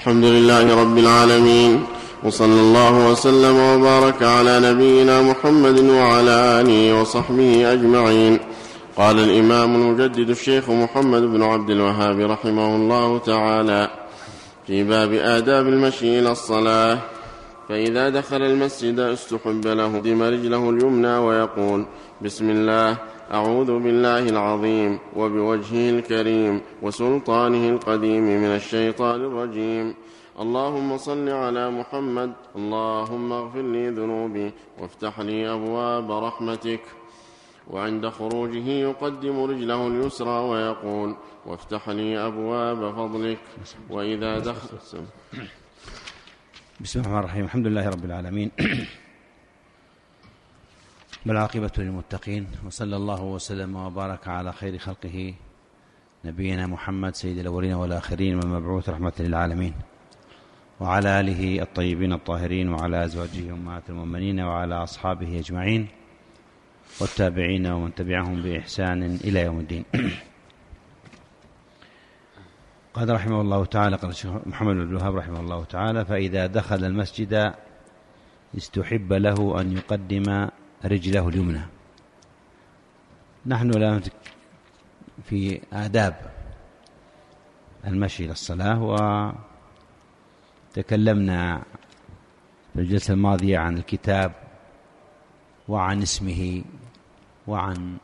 الحمد لله رب العالمين، وصلى الله وسلم وبارك على نبينا محمد وعلى آله وصحبه أجمعين. قال الإمام المجدد الشيخ محمد بن عبد الوهاب رحمه الله تعالى في باب آداب المشي إلى الصلاة: فإذا دخل المسجد استحب له يقدم رجله اليمنى ويقول: بسم الله، أعوذ بالله العظيم وبوجهه الكريم وسلطانه القديم من الشيطان الرجيم. اللهم صل على محمد، اللهم اغفر لي ذنوبي وافتح لي أبواب رحمتك. وعند خروجه يقدم رجله اليسرى ويقول: وافتح لي أبواب فضلك. وإذا دخل بسم الله الرحمن الرحيم. الحمد لله رب العالمين، والعاقبة للمتقين، وصلى الله وسلم وبارك على خير خلقه نبينا محمد سيد الأولين والآخرين والمبعوث رحمة للعالمين، وعلى آله الطيبين الطاهرين، وعلى أزواجه أمهات المؤمنين، وعلى أصحابه أجمعين، والتابعين ومن تبعهم بإحسان إلى يوم الدين. قال رحمه الله تعالى، قال الشيخ محمد بن عبد الوهاب رحمه الله تعالى: فإذا دخل المسجد استحب له أن يقدم رجله اليمنى. نحن الآن في آداب المشي إلى الصلاة، وتكلمنا في الجلسة الماضية عن الكتاب وعن اسمه وعن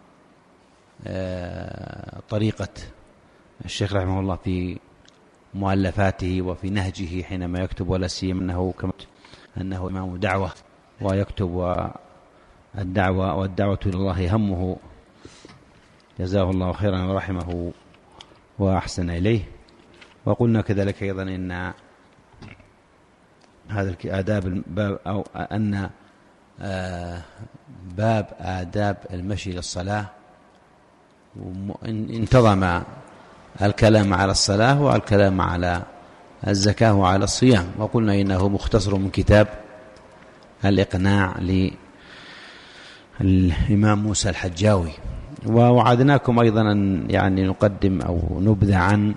طريقة الشيخ رحمه الله في مؤلفاته وفي نهجه حينما يكتب، ولا سيما أنه إمام دعوة ويكتب والدعوة إلى الله همه، جزاه الله خيرا ورحمه وأحسن إليه. وقلنا كذلك أيضا إن هذا آداب الباب، أو أن باب آداب المشي للصلاة انتظم الكلام على الصلاة والكلام على الزكاة وعلى الصيام، وقلنا إنه مختصر من كتاب الإقناع للإمام موسى الحجاوي. ووعدناكم أيضا أن يعني نقدم أو نبذع عن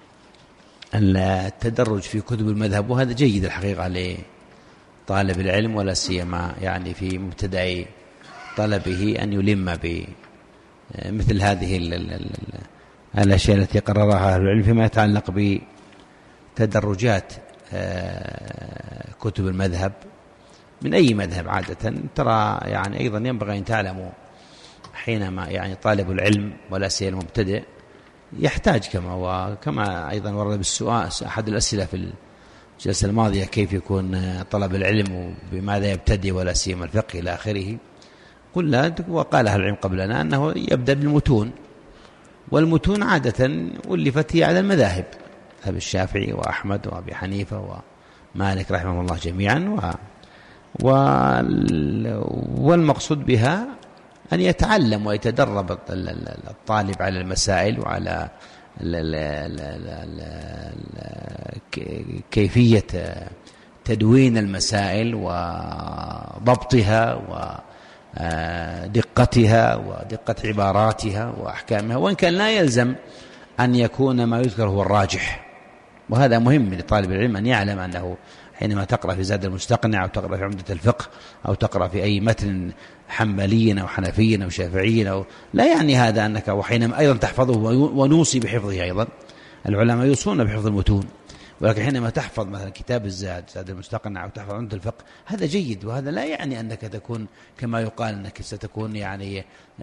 التدرج في كتب المذهب، وهذا جيد الحقيقة لطالب العلم، ولا سيما يعني في مبتدأ طلبه أن يلم بمثل هذه الأشياء التي قررها أهل العلم فيما يتعلق بتدرجات كتب المذهب من أي مذهب. عادة ترى يعني أيضا ينبغي أن تعلموا حينما يعني طالب العلم ولا سيما المبتدئ يحتاج كما أيضا ورد بالسؤال أحد الأسئلة في الجلسة الماضية: كيف يكون طلب العلم وبماذا يبتدئ ولا سيما الفقه إلى آخره. قلنا وقال أهل العلم قبلنا أنه يبدأ بالمتون، والمتون عادة ألفت هي على المذاهب، أبي الشافعي وأحمد وأبي حنيفة ومالك رحمه الله جميعا، والمقصود بها أن يتعلم ويتدرب الطالب على المسائل وعلى كيفية تدوين المسائل وضبطها ودقتها ودقة عباراتها وأحكامها، وإن كان لا يلزم أن يكون ما يذكر هو الراجح. وهذا مهم لطالب العلم أن يعلم أنه حينما تقرأ في زاد المستقنع أو تقرأ في عمدة الفقه أو تقرأ في أي متن حنبلي أو حنفي أو شافعي لا يعني هذا أنك، وحينما أيضا تحفظه ونوصي بحفظه أيضا، العلماء يوصون بحفظ المتون، ولكن حينما تحفظ مثلا كتاب زاد المستقنع أو تحفظ عمدة الفقه هذا جيد، وهذا لا يعني أنك تكون كما يقال أنك ستكون يعني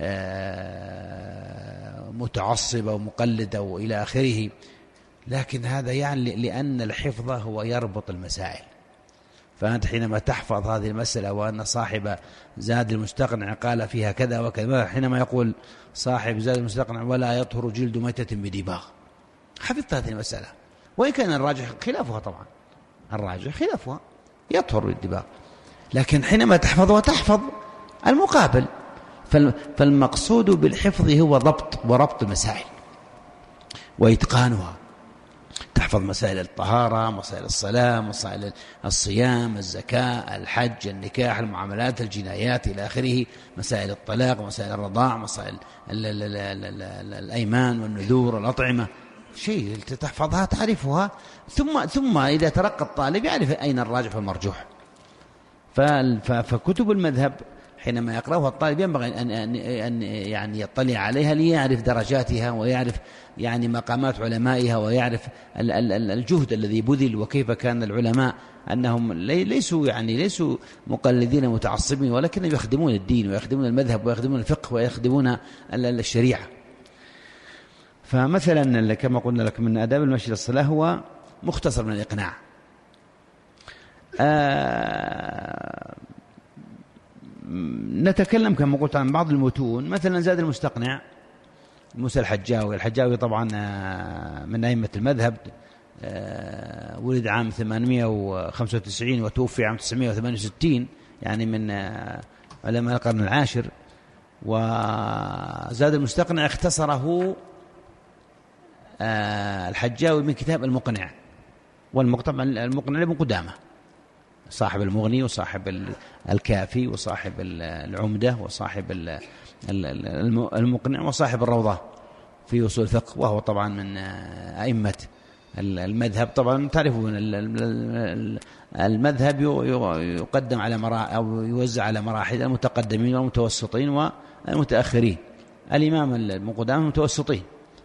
متعصب أو مقلد أو إلى آخره، لكن هذا يعني لأن الحفظ هو يربط المسائل. فأنت حينما تحفظ هذه المسألة وأن صاحب زاد المستقنع قال فيها كذا وكذا، حينما يقول صاحب زاد المستقنع ولا يطهر جلد ميتة بدباغ، حفظت هذه المسألة، وإن كان الراجح خلافها، طبعا الراجح خلافها يطهر بالدباغ، لكن حينما تحفظها تحفظ المقابل. فالمقصود بالحفظ هو ضبط وربط المسائل وإتقانها. تحفظ مسائل الطهارة، مسائل الصلاة، مسائل الصيام، الزكاة، الحج، النكاح، المعاملات، الجنايات إلى آخره، مسائل الطلاق، مسائل الرضاع، مسائل الأيمان والنذور والأطعمة. شيء تحفظها تعرفها، ثم إذا ترقى الطالب يعرف أين الراجح والمرجوح. فكتب المذهب حينما يقرأها الطالب ينبغي أن يعني يطلع عليها ليعرف درجاتها، ويعرف يعني مقامات علمائها، ويعرف الجهد الذي بذل، وكيف كان العلماء أنهم ليسوا مقلدين متعصبين، ولكنهم يخدمون الدين ويخدمون المذهب ويخدمون الفقه ويخدمون الشريعة. فمثلا كما قلنا لك من آداب المشي للصلاة هو مختصر من الإقناع. نتكلم كما قلت عن بعض المتون، مثلا زاد المستقنع موسى الحجاوي طبعا من أئمة المذهب، ولد عام 895 وتوفي عام 968، يعني من علماء القرن العاشر. وزاد المستقنع اختصره الحجاوي من كتاب المقنع، والمقنع لابن قدامة صاحب المغني وصاحب الكافي وصاحب العمدة وصاحب المقنع وصاحب الروضة في أصول الفقه، وهو طبعا من أئمة المذهب. طبعا تعرفون المذهب يقدم على أو يوزع على مراحل: المتقدمين والمتوسطين والمتأخرين. الإمام ابن قدامة المتوسطين،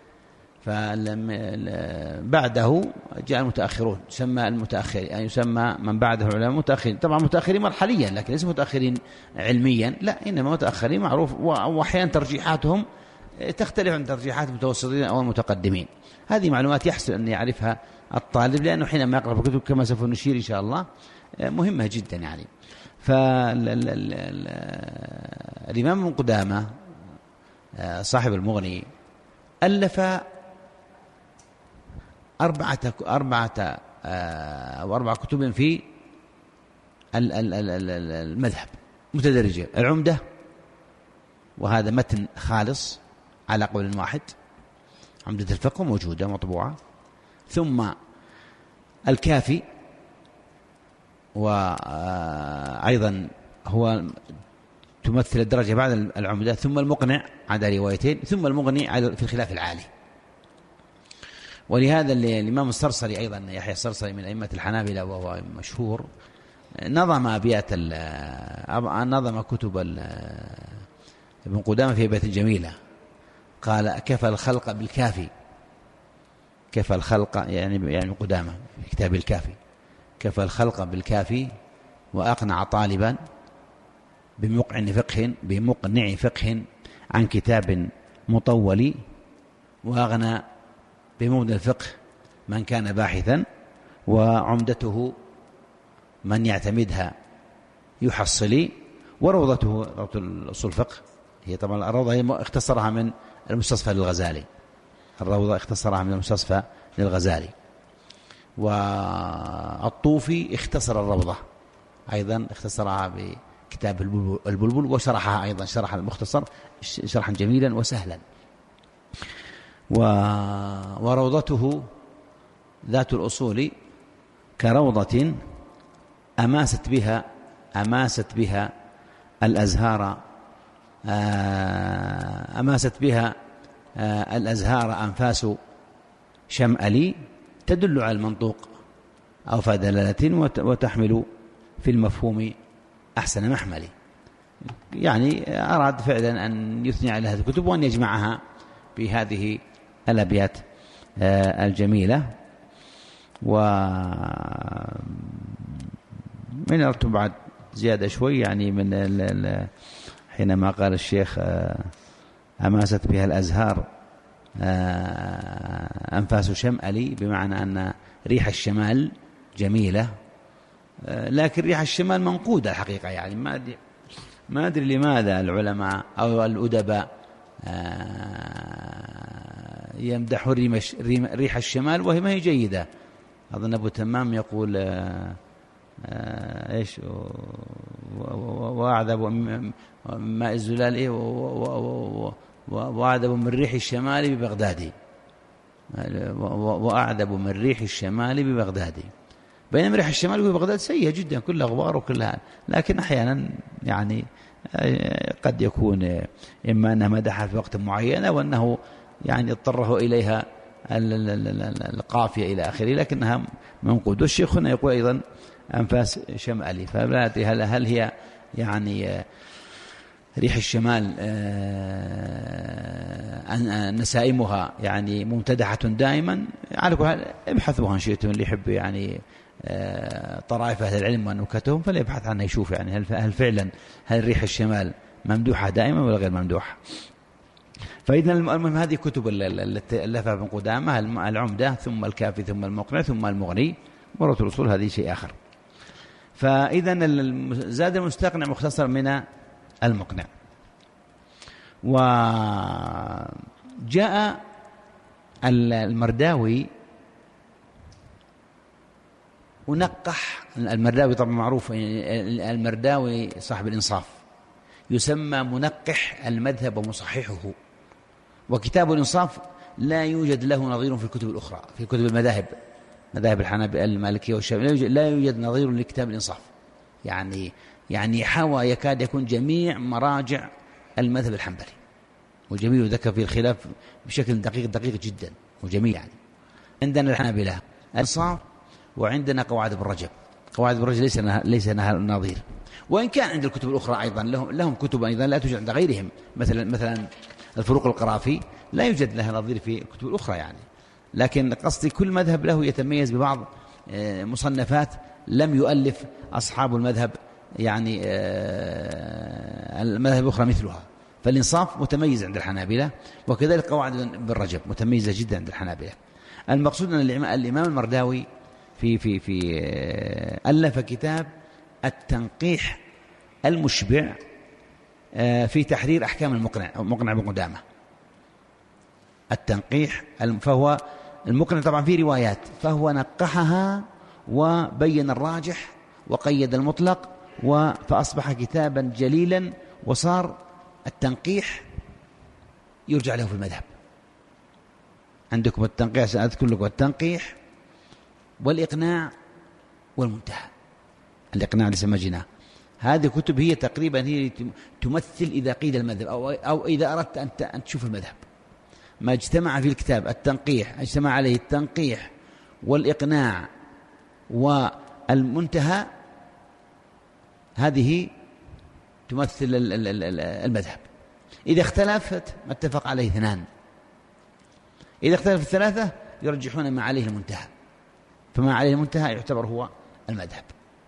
فبعده جاء المتأخرون، يسمى المتأخر، يعني يسمى من بعده العلماء متأخرين. طبعا متأخرين مرحليا، لكن ليس متأخرين علميا، لا، إنما متأخرين معروف، وأحيانا ترجيحاتهم تختلف عن ترجيحات المتوسطين أو المتقدمين. هذه معلومات يحسن أن يعرفها الطالب، لأنه حينما يقرأ في الكتب كما سوف نشير إن شاء الله مهمة جدا يعني. فالإمام ابن قدامة صاحب المغني ألف أربع كتب في المذهب متدرجة: العمدة، وهذا متن خالص على قول واحد، عمدة الفقه موجودة مطبوعة، ثم الكافي، وأيضا هو تمثل الدرجة بعد العمدة، ثم المقنع على روايتين، ثم المغني في الخلاف العالي. ولهذا الإمام الصرصري أيضا، يحيى الصرصري من أئمة الحنابلة وهو مشهور، نظم كتب ابن قدامة في أبيات جميلة. قال: كفى الخلق بالكافي، كفى الخلق يعني قدامة في كتاب الكافي، كفى الخلق بالكافي وأقنع طالبا بمقنع فقه عن كتاب مطول، وأغنى بمبنى الفقه من كان باحثا، وعمدته من يعتمدها يحصلي، وروضته روضة أصول الفقه. هي طبعا الروضة هي اختصرها من المستصفى للغزالي، الروضة اختصرها من المستصفى للغزالي. والطوفي اختصر الروضة أيضا، اختصرها بكتاب البلبل، وشرحها أيضا شرح المختصر شرحا جميلا وسهلا. وروضته ذات الأصول كروضة أماست بها الأزهار، أنفاس شمألي، تدل على المنطوق أو فدلالة، وتحمل في المفهوم أحسن محمل. يعني أراد فعلا أن يثني على هذه الكتب وأن يجمعها بهذه الأبيات الجميلة. ومن أردت بعد زيادة شوي، يعني من حينما قال الشيخ أماست بها الأزهار أنفاس شمألي، بمعنى أن ريح الشمال جميلة، لكن ريح الشمال منقودة الحقيقة. يعني ما أدري لماذا العلماء أو الأدباء يمدحون ريح الشمال وهي ما هي جيدة. أظن أبو تمام يقول إيش: وأعذب ماء الزلال وأعذب من ريح الشمال ببغداد، وأعذب من ريح الشمال ببغداد. بينما ريح الشمال ببغداد سيئة جدا، كلها غبار وكلها، لكن أحيانا يعني قد يكون إما أنها مدحها في وقت معين، وأنه يعني اضطره إليها القافية إلى آخره، لكنها منقود. والشيخ هنا يقول أيضا أنفاس شمالي، فلا هل هي يعني ريح الشمال نسائمها يعني ممتدحة دائما؟ على كل حال ابحثوها إن شئتم، اللي يحب يعني طرائف أهل العلم ونكتهم فليبحث عنها يشوف يعني هل فعلا هل ريح الشمال ممدوحة دائما ولا غير ممدوحة. فإذا المهم هذه كتب التي ابن قدامة، العمدة ثم الكافي ثم المقنع ثم المغني، مرة الأصول هذه شيء آخر. فإذا زاد المستقنع مختصر من المقنع. وجاء المرداوي ونقح. المرداوي طبعا معروف، المرداوي صاحب الإنصاف يسمى منقح المذهب ومصححه، وكتاب الإنصاف لا يوجد له نظير في الكتب الأخرى، في كتب المذاهب، مذاهب الحنابلة المالكية والشافعية لا يوجد نظير لكتاب الإنصاف. يعني حوى يكاد يكون جميع مراجع المذهب الحنبلي، وجميل ذكر في الخلاف بشكل دقيق جدا وجميل. يعني عندنا الحنابلة الإنصاف، وعندنا قواعد ابن رجب. قواعد ابن رجب ليس لها نظير، وإن كان عند الكتب الأخرى أيضا لهم كتب أيضا لا توجد عند غيرهم، مثلا الفروق القرافي لا يوجد لها نظير في الكتب الأخرى يعني. لكن قصدي كل مذهب له يتميز ببعض مصنفات لم يؤلف أصحاب المذهب يعني المذهب الأخرى مثلها. فالإنصاف متميز عند الحنابلة، وكذلك قواعد ابن رجب متميزة جدا عند الحنابلة. المقصود أن الإمام المرداوي في ألف كتاب التنقيح المشبع في تحرير أحكام مقنع ابن قدامة. التنقيح، فهو المقنع طبعا فيه روايات، فهو نقحها وبين الراجح وقيد المطلق، فأصبح كتابا جليلا. وصار التنقيح يرجع له في المذهب. عندكم التنقيح، سأذكر لكم التنقيح والإقناع والمنتهى. الإقناع اللي سمجناه، هذه كتب هي تقريبا هي تمثل إذا قيل المذهب أو إذا أردت أن تشوف المذهب. ما اجتمع في الكتاب التنقيح، اجتمع عليه التنقيح والإقناع والمنتهى، هذه تمثل المذهب. إذا اختلفت ما اتفق عليه اثنان، إذا اختلف الثلاثة يرجحون ما عليه المنتهى، فما عليه المنتهى يعتبر هو المذهب.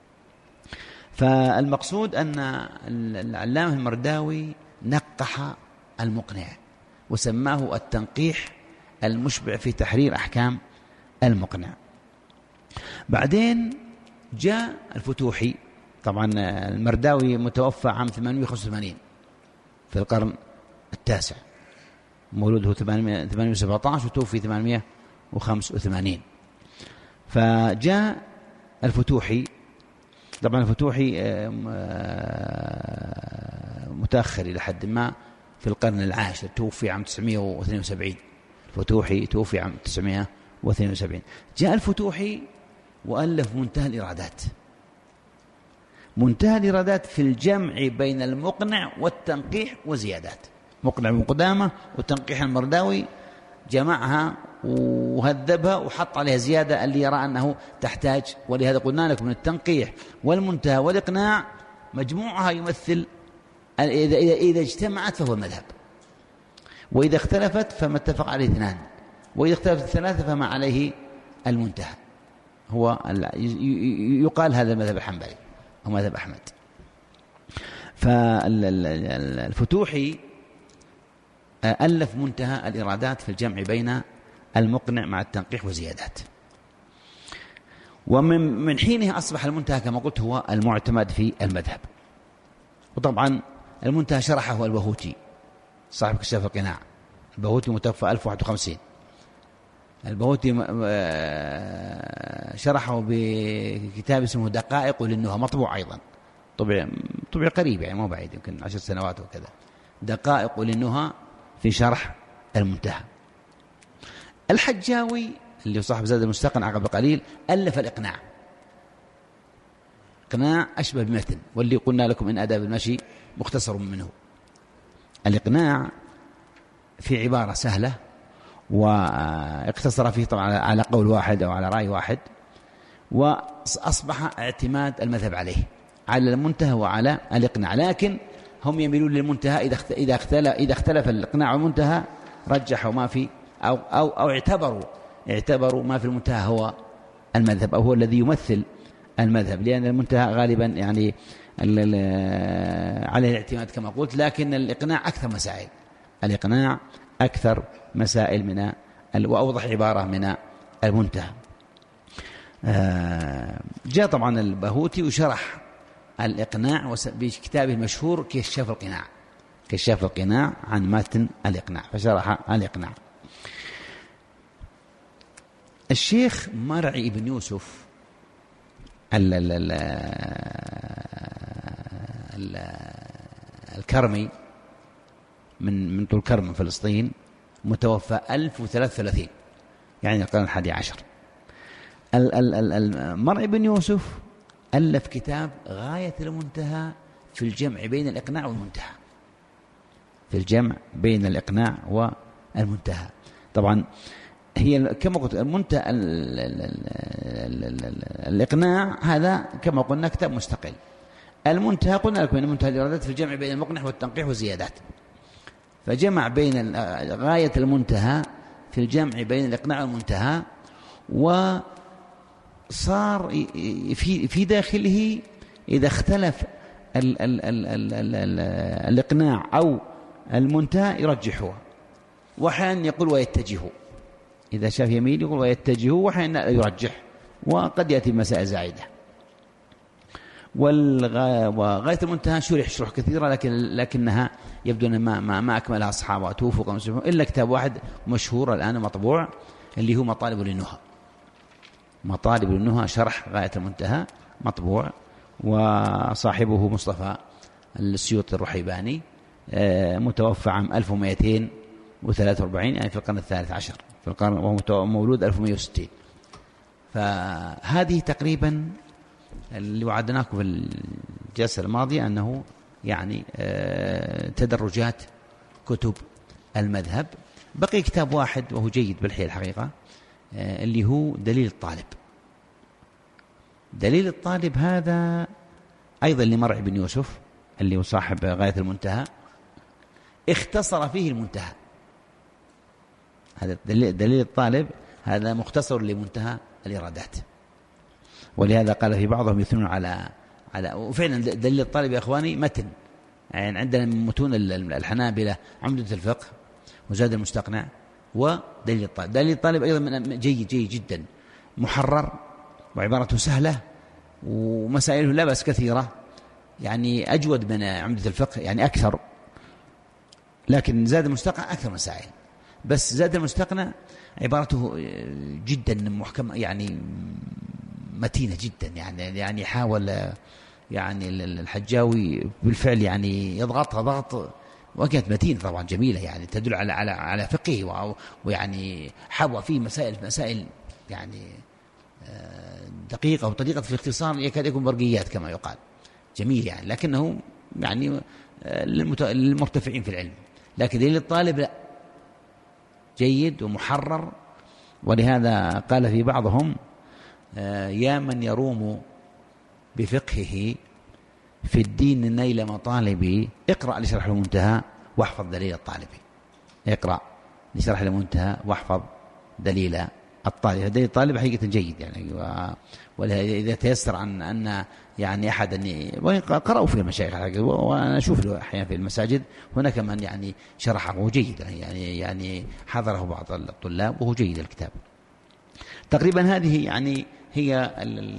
فالمقصود أن العلامة المرداوي نقح المقنع وسماه التنقيح المشبع في تحرير أحكام المقنع. بعدين جاء الفتوحي. طبعا المرداوي متوفى عام 885 في القرن التاسع، مولوده 817 وتوفي 885. فجاء الفتوحي. طبعا الفتوحي متأخر إلى حد ما في القرن العاشر، توفي عام 972. الفتوحي توفي عام 972. جاء الفتوحي وألف منتهى الإرادات. منتهى الإرادات في الجمع بين المقنع والتنقيح وزيادات. مقنع ابن قدامة والتنقيح المرداوي جمعها وهذبها وحط عليها زيادة اللي يرى أنه تحتاج. ولهذا قلنا لكم من التنقيح والمنتهى والإقناع مجموعها يمثل إذا اجتمعت فهو المذهب، وإذا اختلفت فما اتفق عليه اثنان، وإذا اختلفت الثلاثة فما عليه المنتهى. هو يقال هذا المذهب الحنبلي أو مذهب أحمد. فالفتوحي ألف منتهى الإرادات في الجمع بين المقنع مع التنقيح وزيادات. ومن حينه أصبح المنتهى كما قلت هو المعتمد في المذهب. وطبعا المنتهى شرحه البهوتي صاحب كشاف القناع. البهوتي متوفى 1051. البهوتي شرحه بكتاب اسمه دقائق للنهى، مطبوع أيضا، طبع قريب يعني مو بعيد، يمكن 10 سنوات وكذا. دقائق للنهى في شرح المنتهى. الحجاوي اللي صاحب زاد المستقنع قبل قليل ألف الإقناع. إقناع أشبه بمتن، واللي قلنا لكم إن آداب المشي مختصر منه. الإقناع في عبارة سهلة واقتصر فيه طبعا على قول واحد أو على رأي واحد، وأصبح اعتماد المذهب عليه على المنتهى وعلى الإقناع. لكن هم يميلون للمنتهى إذا اختلف الإقناع والمنتهى رجحوا ما في أو اعتبروا ما في المنتهى هو المذهب أو هو الذي يمثل المذهب، لأن المنتهى غالبا يعني عليه الاعتماد كما قلت، لكن الإقناع أكثر مسائل من وأوضح عبارة من المنتهى. جاء طبعا البهوتي وشرح الإقناع بكتابه المشهور كشاف القناع عن متن الإقناع، فشرح الإقناع. الشيخ مرعي بن يوسف الكرمي من طول كرم من فلسطين، متوفى 1033 يعني القرن 11. مرعي بن يوسف ألف كتاب غاية المنتهى في الجمع بين الإقناع والمنتهى. طبعا هي كما قلت المنتهى الإقناع هذا كما قلنا كتاب مستقل. المنتهى قلنا لكم أن المنتهى الإرادات في الجمع بين المقنع والتنقيح والزيادات، فجمع بين غاية المنتهى في الجمع بين الإقناع والمنتهى، وصار في داخله إذا اختلف الإقناع أو المنتهى يرجحه، وأحيانا يقول ويتجه، إذا شاف يميل يقول ويتجه، وأحيانا يرجح، وقد يأتي مسائل زائدة. وغاية المنتهى شرح كثيرة، لكنها يبدو أن ما أكملها أصحابها توفق إلا كتاب واحد مشهور الآن مطبوع اللي هو مطالب للنهى شرح غاية المنتهى مطبوع، وصاحبه مصطفى السيوطي الرحيباني، متوفى عام 1243 يعني في القرن الثالث عشر، وهو مولود 1160. فهذه تقريبا اللي وعدناكم في الجلسة الماضية، أنه يعني تدرجات كتب المذهب. بقي كتاب واحد وهو جيد بالحيل الحقيقة، اللي هو دليل الطالب هذا أيضا لمرعي بن يوسف اللي هو صاحب غاية المنتهى، اختصر فيه المنتهى. هذا دليل الطالب هذا مختصر لمنتهى الإرادات، ولهذا قال في بعضهم يثنون على وفعلا دليل الطالب يا إخواني متن، يعني عندنا من متون الحنابلة عمدة الفقه وزاد المستقنع ودليل الطالب. دليل الطالب أيضا جيد جدا، محرر وعبارته سهلة ومسائله لا بأس كثيرة، يعني أجود من عمدة الفقه يعني أكثر، لكن زاد المستقنع أكثر مسائل. بس زاد المستقنع عبارته جدا محكمة، يعني متينة جدا، يعني حاول يعني الحجاوي بالفعل يعني يضغطها ضغط، وكانت متينة طبعا جميلة، يعني تدل على فقه، ويعني حوى فيه مسائل يعني دقيقة وطريقة في الاختصار يكاد يكون برقيات كما يقال، جميل يعني، لكنه يعني للمرتفعين في العلم. لكن دليل الطالب لا، جيد ومحرر. ولهذا قال في بعضهم يا من يروم بفقهه في الدين نيل مطالبي، اقرأ لشرح المنتهى واحفظ دليل الطالب. اقرأ لشرح المنتهى واحفظ دليل الطالب. دليل الطالب حقيقة جيد يعني، وإذا تيسر أن يعني أحد وإن قرأوا في المشايخ، وأنا أشوف له أحيانا في المساجد هناك من يعني شرحه جيدا، يعني حضره بعض الطلاب وهو جيد الكتاب. تقريبا هذه يعني هي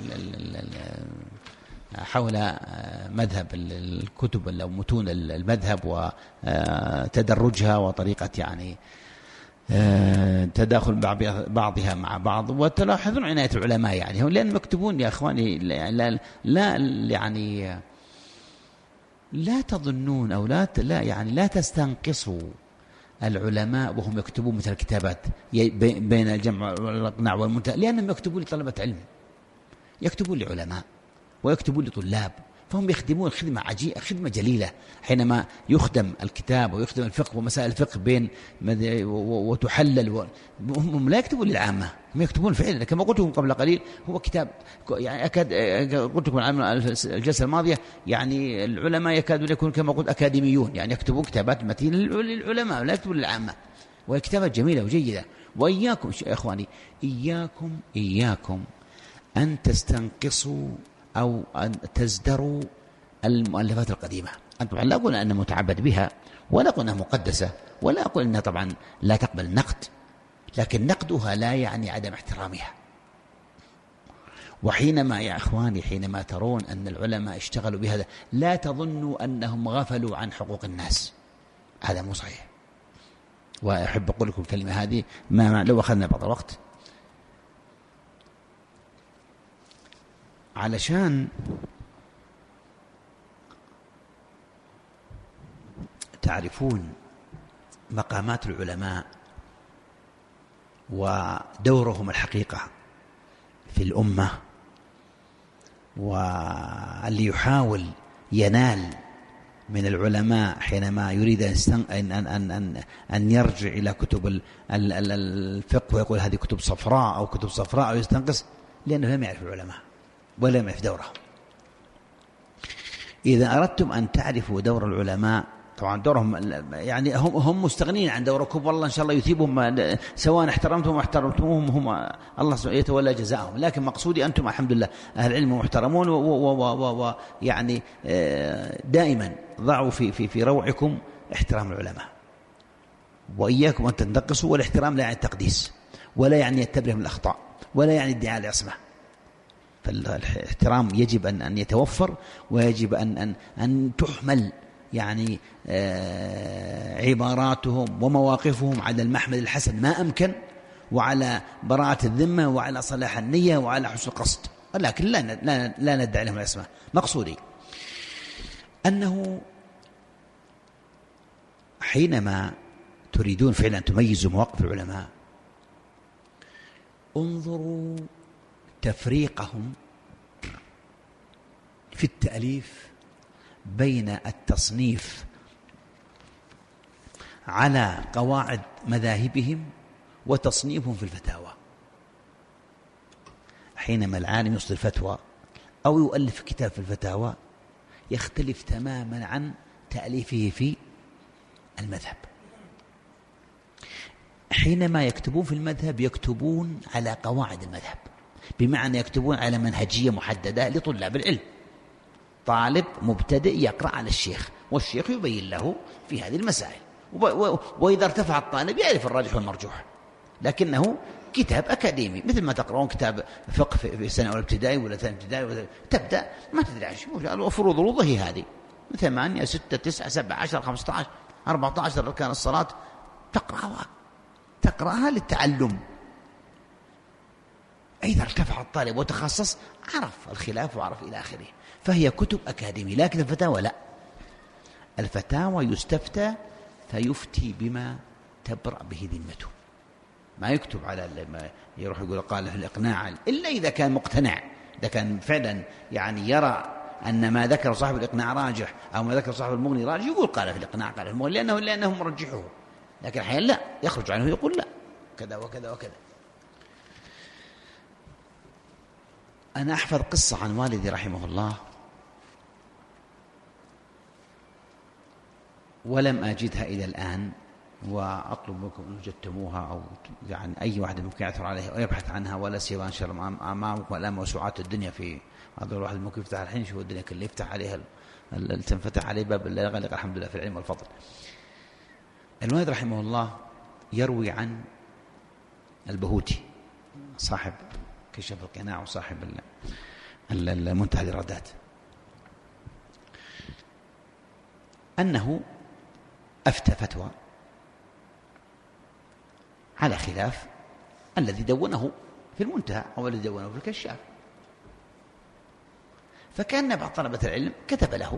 حول مذهب الكتب أو متون المذهب وتدرجها وطريقة يعني تداخل بعضها مع بعض. وتلاحظون عناية العلماء يعني، لأن مكتوبون يا أخواني لا يعني لا تظنون أو لا يعني لا تستنقصوا العلماء وهم يكتبون مثل الكتابات بين الجمع والإقناع والمنتهى، لأنهم يكتبون لطلبة علم، يكتبون لعلماء ويكتبون لطلاب، فهم يخدمون خدمة عجيبة، خدمة جليلة حينما يخدم الكتاب ويخدم الفقه ومسائل الفقه بين وتحلل هم لا يكتبون للعامة، هم يكتبون فعلا كما قلت لكم قبل قليل. هو كتاب يعني قلت لكم الجلسة الماضية يعني العلماء يكادون يكون كما قلت أكاديميون، يعني يكتبون كتابات متينة للعلماء لا يكتبون للعامة، وهي كتابات جميلة وجيدة. وإياكم يا إخواني، إياكم أن تستنقصوا أو أن تزدروا المؤلفات القديمة. أنتم لا أقول أنها متعبد بها، ولا أقول أنها مقدسة، ولا أقول أنها طبعا لا تقبل نقد، لكن نقدها لا يعني عدم احترامها. وحينما يا إخواني حينما ترون أن العلماء اشتغلوا بهذا لا تظنوا أنهم غفلوا عن حقوق الناس، هذا مو صحيح. وأحب أقول لكم الكلمة هذه لو أخذنا بعض الوقت علشان تعرفون مقامات العلماء ودورهم الحقيقة في الأمة، واللي يحاول ينال من العلماء حينما يريد أن يرجع إلى كتب الفقه ويقول هذه كتب صفراء أو كتب صفراء أو يستنقص، لأنه لم يعرف العلماء ولا يعرف دورهم. إذا أردتم أن تعرفوا دور العلماء، طبعا دورهم يعني هم مستغنين عن دوركم، والله إن شاء الله يثيبهم سواء احترمتهم واحترمتموهم، هم الله يتولى جزاءهم. لكن مقصودي أنتم الحمد لله أهل العلم محترمون، ويعني دائما ضعوا في روعكم احترام العلماء، وإياكم أن تنتقصوا. والاحترام لا يعني التقديس، ولا يعني التبرئة من الأخطاء، ولا يعني ادعاء العصمة. فالاحترام يجب أن يتوفر، ويجب أن تحمل يعني عباراتهم ومواقفهم على المحمل الحسن ما أمكن، وعلى براءة الذمة، وعلى صلاح النية، وعلى حسن القصد، ولكن لا ندعي لهم العصمة. مقصودي أنه حينما تريدون فعلا أن تميزوا مواقف العلماء، انظروا تفريقهم في التأليف بين التصنيف على قواعد مذاهبهم وتصنيفهم في الفتاوى. حينما العالم يصدر فتوى أو يؤلف كتاب في الفتاوى يختلف تماما عن تأليفه في المذهب. حينما يكتبون في المذهب يكتبون على قواعد المذهب، بمعنى يكتبون على منهجية محددة لطلاب العلم. طالب مبتدئ يقرأ على الشيخ، والشيخ يبين له في هذه المسائل، وإذا ارتفع الطالب يعرف الراجح والمرجوح، لكنه كتاب أكاديمي مثل ما تقرؤون كتاب فقه في سنة أولى ابتدائي ولا ثانية ابتدائي، تبدأ ما تدري عن شيء، وفروض الوضوء هي هذه 8 6 9 7 10 15 14 أركان الصلاة، تقرأها للتعلم. إذا ارتفع الطالب وتخصص عرف الخلاف وعرف إلى آخره، فهي كتب أكاديمية. لكن الفتاوى لا، الفتاوى يستفتى فيفتي بما تبرأ به ذمته، ما يكتب على ما يروح يقول قال في الإقناع، إلا إذا كان مقتنع، إذا كان فعلا يعني يرى أن ما ذكر صاحب الإقناع راجح أو ما ذكر صاحب المغني راجح، يقول قال في الإقناع قال في المغني لأنه مرجحه. لكن أحيانا لا، يخرج عنه يقول لا كذا وكذا وكذا. أنا أحفظ قصة عن والدي رحمه الله ولم أجدها إلى الآن، وأطلب منكم إن وجدتموها أو يعني أي واحد ممكن يعثر عليها ويبحث عنها، ولا سيما إن شاء الله أمامكم الآن موسوعات الدنيا في هذا. الواحد ممكن يفتح الحين يشوف الدنيا كلها، يفتح عليها تنفتح عليه باب لا يغلق الحمد لله في العلم والفضل. الوالد رحمه الله يروي عن البهوتي صاحب كشف القناع وصاحب المنتهى الإرادات أنه أفتى فتوى على خلاف الذي دونه في المنتهى أو الذي دونه في الكشاف. فكان بعض طلبة العلم كتب له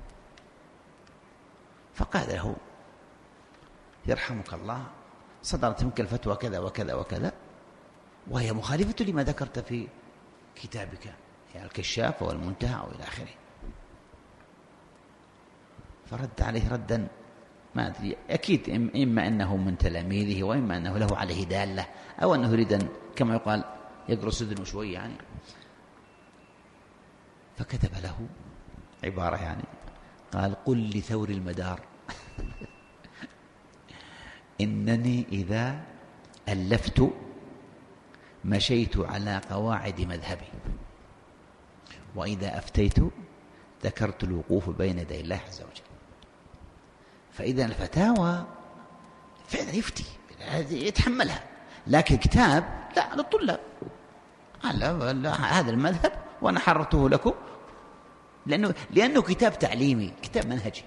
فقال له يرحمك الله، صدرت منك الفتوى كذا وكذا وكذا، وهي مخالفة لما ذكرت في كتابك، يعني الكشاف والمنتهى أو إلى آخره. فرد عليه ردا ما أدري، أكيد إما أنه من تلاميذه وإما أنه له عليه دالة، أو أنه يريد أن كما يقال يقرص أذنه شوي يعني. فكتب له عبارة يعني قال: قل لثور المدار إنني إذا ألفت مشيت على قواعد مذهبي، وإذا أفتيت ذكرت الوقوف بين يدي الله عز وجل. فإذا الفتاوى فعلا يفتي يتحملها، لكن كتاب لا، للطلاب. هذا المذهب وأنا حررته لكم لأنه كتاب تعليمي، كتاب منهجي.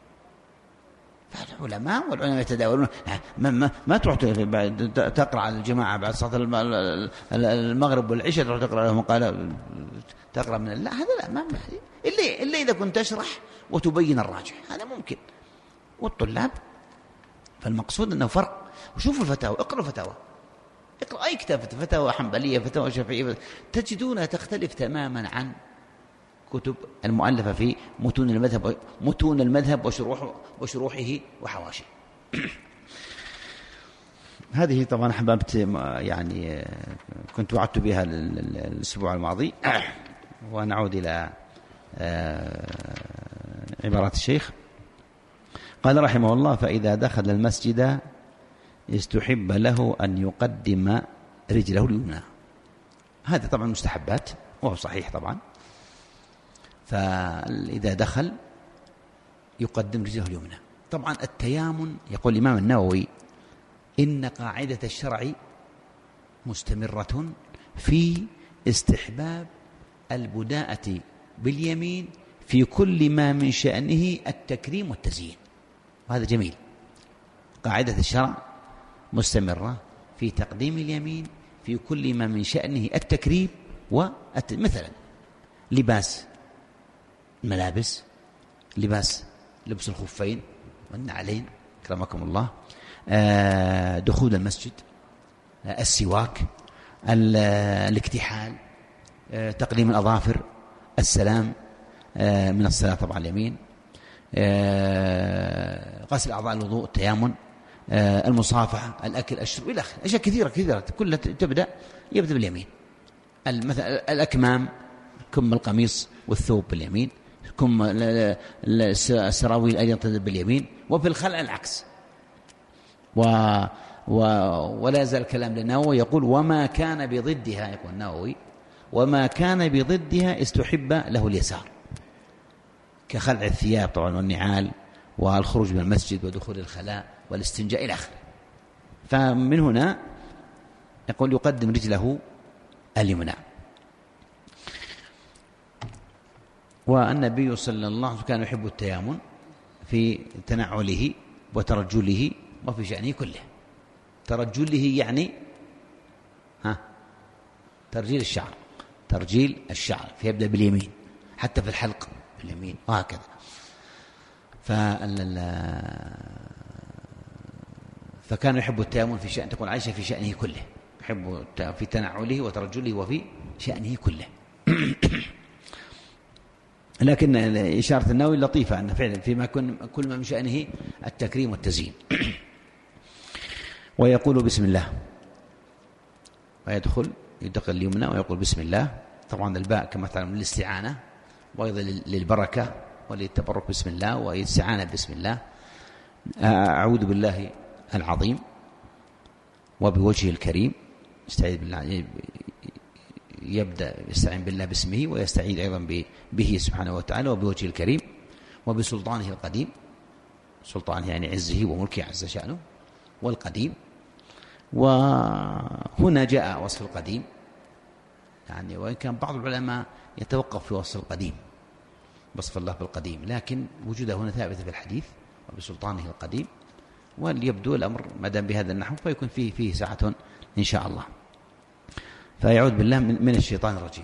فالعلماء والعلماء يتداولون. ما تروح تقرأ على الجماعة بعد صلاة المغرب والعشاء تروح تقرأ لهم قال تقرأ من لا، هذا لا، ما إلا إذا كنت تشرح وتبين الراجح، هذا ممكن. والطلاب فالمقصود أنه فرق. وشوفوا الفتاوى، اقرأوا الفتاوى، اقرأ أي كتاب، فتاوى حنبلية، فتاوى شافعية، تجدونها تختلف تماما عن كتب المؤلفة في متون المذهب وشروحه وحواشيه. هذه طبعا أحببت يعني كنت وعدت بها الأسبوع الماضي. ونعود إلى عبارات الشيخ. قال رحمه الله: فإذا دخل المسجد استحب له أن يقدم رجله اليمنى. هذا طبعا مستحبات وهو صحيح طبعا. فإذا دخل يقدم رجله اليمنى. طبعا التيامن، يقول الإمام النووي: إن قاعدة الشرع مستمرة في استحباب البداءة باليمين في كل ما من شأنه التكريم والتزيين. وهذا جميل. قاعدة الشرع مستمرة في تقديم اليمين في كل ما من شأنه التكريم مثلا لباس الملابس، لبس الخفين والنعلين كرمكم الله، دخول المسجد، السواك، الاكتحال، تقليم الأظافر، السلام من الصلاة طبعا اليمين، غسل أعضاء الوضوء، التيامن، المصافحة، الأكل، الشرب إلى آخره. أشياء كثيرة كلها يبدأ باليمين. مثلا الأكمام، كم القميص والثوب باليمين، كم السراويل أيضا تبدأ باليمين. وفي الخلع العكس. ولا يزال الكلام للنووي يقول: وما كان بضدها، يقول النووي: وما كان بضدها استحب له اليسار، كخلع الثياب طبعا والنعال والخروج من المسجد ودخول الخلاء والاستنجاء إلى آخره. فمن هنا يقول يقدم رجله اليمنى. والنبي صلى الله عليه وسلم كان يحب التيامن في تنعله وترجله وفي شأنه كله. ترجله يعني ترجيل الشعر فيبدأ باليمين، حتى في الحلق باليمين وهكذا. فكان يحب التيامن في شأن، تقول عائشة، في شأنه كله، يحب في تنعله وترجله وفي شأنه كله. لكن إشارة النووي لطيفة أن فعلا فيما كل ما من شأنه التكريم والتزيين. ويقول بسم الله، ويدخل اليمنى ويقول بسم الله. طبعا الباء كما تعلم للاستعانة، وأيضا للبركة وللتبرك بسم الله، والاستعانة بسم الله. أعوذ بالله العظيم وبوجهه الكريم. يستعيذ بالله، يبدأ يستعين بالله باسمه، ويستعيذ أيضا به سبحانه وتعالى، وبوجهه الكريم، وبسلطانه القديم. سلطانه يعني عزه وملكه عز شأنه، والقديم. وهنا جاء وصف القديم يعني، وإن كان بعض العلماء يتوقف في وصف القديم، وصف الله بالقديم، لكن وجوده هنا ثابت في الحديث، وبسلطانه القديم. وليبدو الأمر ما دام بهذا النحو فيكون فيه ساعة إن شاء الله. فيعوذ بالله من الشيطان الرجيم.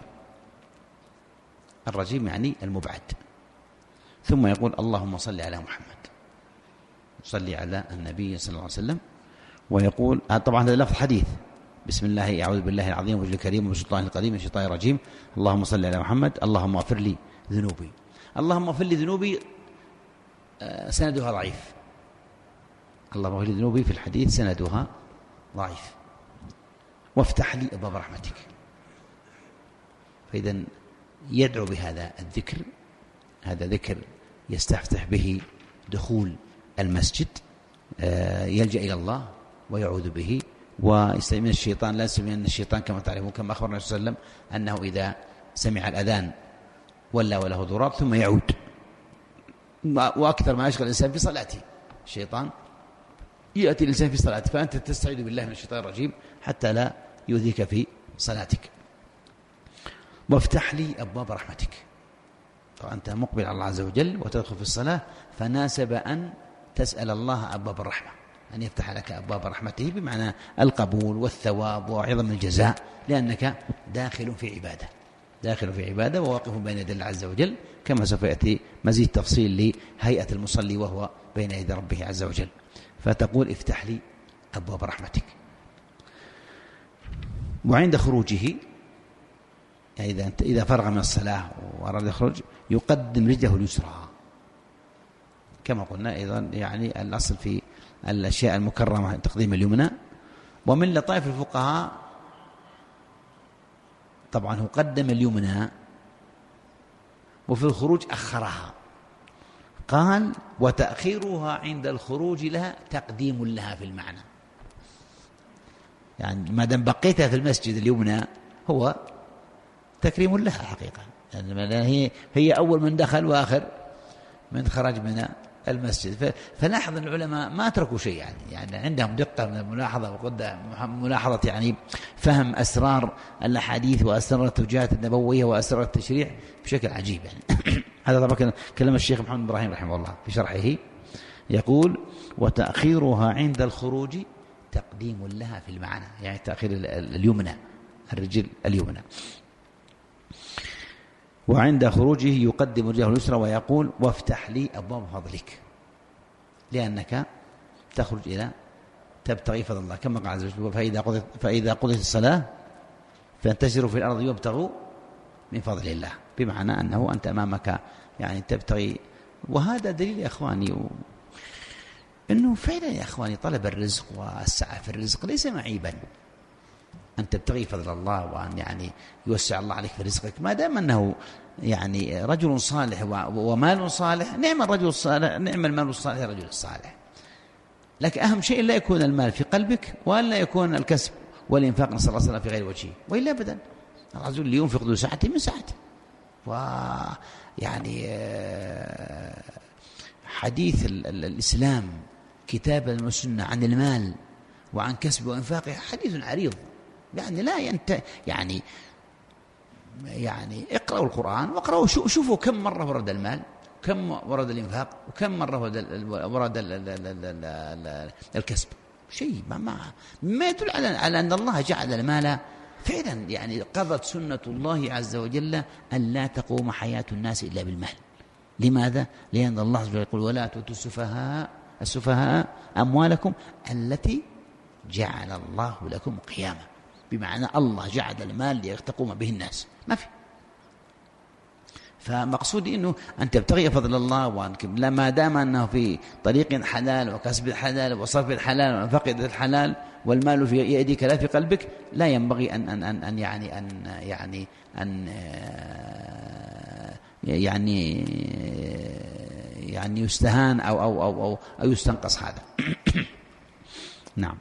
الرجيم يعني المبعد. ثم يقول: اللهم صل على محمد، صلي على النبي صلى الله عليه وسلم. ويقول طبعا هذا لفظ حديث: بسم الله، أعوذ بالله العظيم وجل الكريم وبسلطانه القديم من الشيطان الرجيم، اللهم صل على محمد، اللهم اغفر لي ذنوبي. اللهم اغفر لي ذنوبي سندها ضعيف. اللهم اغفر ذنوبي في الحديث سندها ضعيف. وافتح لي أبواب رحمتك. فإذا يدعو بهذا الذكر، هذا ذكر يستفتح به دخول المسجد، يلجأ إلى الله ويعوذ به ويستعيذ من الشيطان. لا يستعيذ من الشيطان كما تعلمون، كما أخبرنا صلى الله عليه وسلم أنه إذا سمع الأذان ولى وله ضراب ثم يعود. وأكثر ما يشغل الإنسان في صلاته الشيطان، يأتي الإنسان في صلاته، فأنت تستعيذ بالله من الشيطان الرجيم حتى لا يؤذيك في صلاتك. وافتح لي أبواب رحمتك. طبعا أنت مقبل على الله عز وجل وتدخل في الصلاة، فناسب أن تسأل الله أبواب الرحمة، أن يفتح لك أبواب رحمته بمعنى القبول والثواب وعظم الجزاء، لأنك داخل في عبادة، داخل في عبادة وواقف بين يدي الله عز وجل، كما سوف يأتي مزيد تفصيل لهيئة المصلي وهو بين يدي ربه عز وجل. فتقول افتح لي أبواب رحمتك. وعند خروجه، يعني إذا فرغ من الصلاة وأراد يخرج يقدم رجله اليسرى كما قلنا أيضا، يعني الأصل في الأشياء المكرمة تقديم اليمنى. ومن لطائف الفقهاء طبعا هو قدم اليمنى وفي الخروج أخرها، قال وتأخيرها عند الخروج لها تقديم لها في المعنى، يعني ما دام بقيتها في المسجد اليمنى هو تكريم لها حقيقة، يعني هي أول من دخل وآخر من خرج من المسجد. فلاحظ العلماء ما تركوا شيء، يعني عندهم دقة من الملاحظة ملاحظة يعني فهم أسرار الأحاديث وأسرار التوجيهات النبوية وأسرار التشريع بشكل عجيب يعني. هذا طبعا كلام الشيخ محمد بن إبراهيم رحمه الله في شرحه، يقول وتأخيرها عند الخروج تقديم لها في المعنى، يعني تأخير اليمنى، الرجل اليمنى. وعند خروجه يقدم رجله اليسرى ويقول وافتح لي أبواب فضلك، لأنك تخرج إلى تبتغي فضل الله، كما قال عز وجل فإذا قضيت الصلاة فانتشروا في الأرض وابتغوا من فضل الله، بمعنى أنه أنت أمامك يعني تبتغي. وهذا دليل يا أخواني أنه فعلا يا أخواني طلب الرزق والسعي في الرزق ليس معيبا، أن تبتغي فضل الله وأن يعني يوسع الله عليك في رزقك، ما دام أنه يعني رجل صالح ومال صالح، نعم الرجل الصالح، نعم المال الصالح الرجل الصالح. لكن أهم شيء لا يكون المال في قلبك ولا يكون الكسب والإنفاق نسأل الله السلامة في غير وجهه، وإلا أبدا الرجل اللي ينفق ذو ساعته من ساعته. ويعني حديث الإسلام كتابا وسنة عن المال وعن كسب وإنفاقه حديث عريض، يعني لا يعني اقرأوا القرآن واقرأوا شوفوا كم مرة ورد المال، كم ورد الإنفاق، وكم مرة ورد الكسب. شيء ما يدل على أن الله جعل المال فعلا، يعني قضت سنة الله عز وجل أن لا تقوم حياة الناس إلا بالمال. لماذا؟ لأن الله عز وجل يقول ولا تؤتوا السفهاء أموالكم التي جعل الله لكم قياما، بمعنى الله جعل المال ليقوم به الناس، ما في. فمقصودي أنه أن تبتغي فضل الله، وأنك ما دام أنه في طريق حلال وكسب الحلال وصرف الحلال وانفاق الحلال والمال في يديك لا في قلبك، لا ينبغي أن يستهان أو يستنقص هذا. نعم.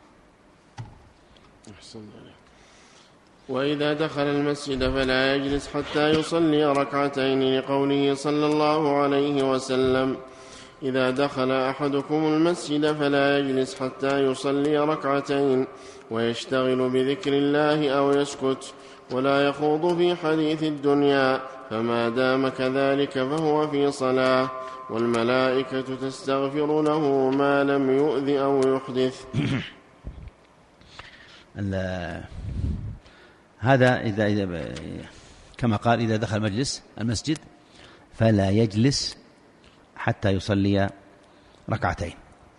وإذا دخل المسجد فلا يجلس حتى يصلي ركعتين، لقوله صلى الله عليه وسلم إذا دخل أحدكم المسجد فلا يجلس حتى يصلي ركعتين ويشتغل بذكر الله أو يسكت ولا يخوض في حديث الدنيا، فما دام كذلك فهو في صلاة، والملائكة تستغفر له ما لم يؤذ أو يحدث. هذا إذا كما قال إذا دخل المسجد فلا يجلس حتى يصلي ركعتين.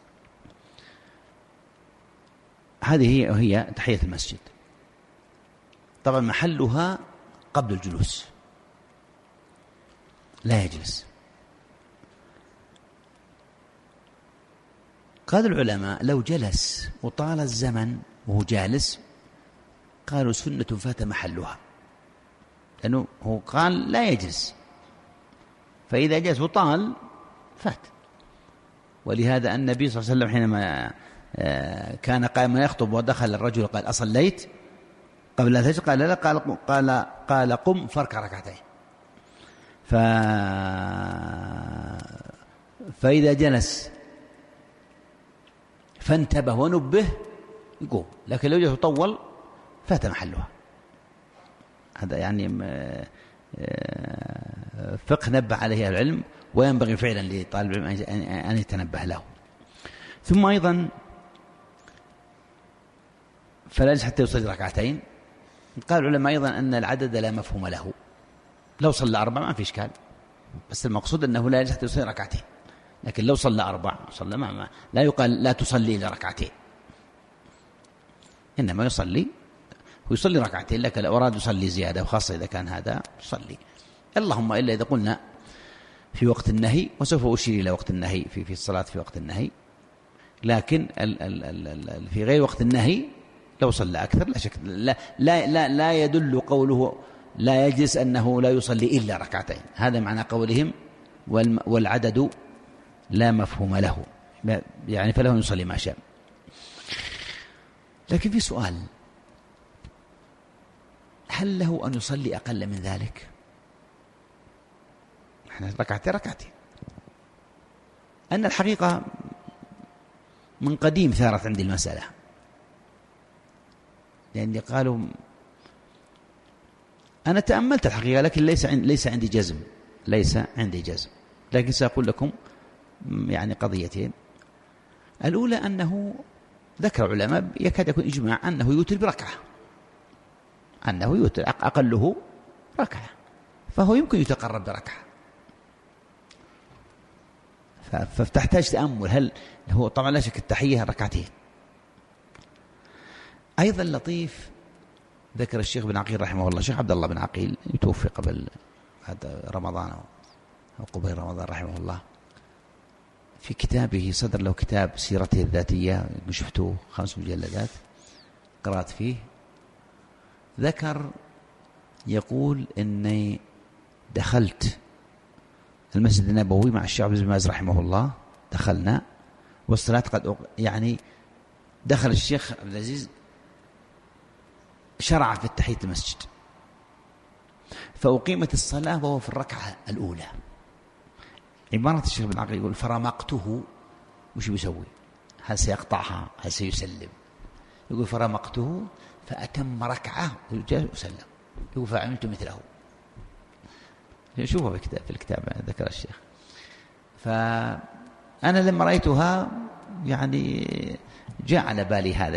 هذه هي تحية المسجد، طبعا محلها قبل الجلوس، لا يجلس. قال العلماء لو جلس وطال الزمن وهو جالس قالوا سنة فات محلها، لأنه هو قال لا يجلس، فإذا جلس وطال فات. ولهذا النبي صلى الله عليه وسلم حينما كان قائما يخطب ودخل الرجل قال أصليت قبل أن تجلس؟ قال لا. قال قم فاركع ركعتين. فإذا جلس فانتبه ونبه يقوم، لكن لو جلس طول فات محلها. هذا يعني فقه نبه عليه العلم، وينبغي فعلا لطالب العلم أن يتنبه له. ثم أيضا فلا يجلس حتى يصلي ركعتين. قال العلماء أيضا أن العدد لا مفهوم له، لو صلى 4 ما في إشكال، بس المقصود أنه لا يجلس حتى يصلي ركعتين. لكن لو صلى 4 صلى ما لا يقال لا تصلي إلا ركعتين، إنما يصلي ركعتين. لكن لو أراد يصلي زيادة، وخاصة إذا كان هذا يصلي، اللهم إلا إذا قلنا في وقت النهي، وسوف أشير إلى وقت النهي في الصلاة في وقت النهي. لكن في غير وقت النهي لو صلى أكثر لا شك لا يدل قوله لا يجلس أنه لا يصلي إلا ركعتين، هذا معنى قولهم والعدد لا مفهوم له، يعني فله يصلي ما شاء. لكن في سؤال، هل له أن يصلي أقل من ذلك؟ احنا ركعتين. أن الحقيقة من قديم ثارت عندي المسألة، لأني قالوا أنا تأملت الحقيقة، لكن ليس عندي جزم، لكن سأقول لكم يعني قضيتين. الأولى أنه ذكر العلماء يكاد يكون إجماع أنه يوتر بركعة، أنه يوتر أقله ركعة، فهو يمكن يتقرب بركعة. فتحتاج تأمل، هل هو طبعا لا شك التحية ركعتين. أيضا لطيف ذكر الشيخ بن عقيل رحمه الله، الشيخ عبد الله بن عقيل يتوفي قبل هذا رمضان أو قبل رمضان رحمه الله، في كتابه صدر له كتاب سيرته الذاتية، شفته 5 مجلدات قرأت فيه، ذكر يقول إني دخلت المسجد النبوي مع الشيخ عبد العزيز رحمه الله، دخلنا والصلاة قد يعني دخل الشيخ عبد العزيز شرع في التحية المسجد، فأقيمت الصلاة وهو في الركعة الأولى. عبارة الشيخ بن عقيل يقول فرمقته، وش بيسوي؟ هل سيقطعها؟ هل سيسلم؟ يقول فرمقته فأتم ركعة وسلم، يقول فعملت مثله. شوفوا في الكتاب ذكر الشيخ. فأنا لما رأيتها يعني جاء على بالي هذا،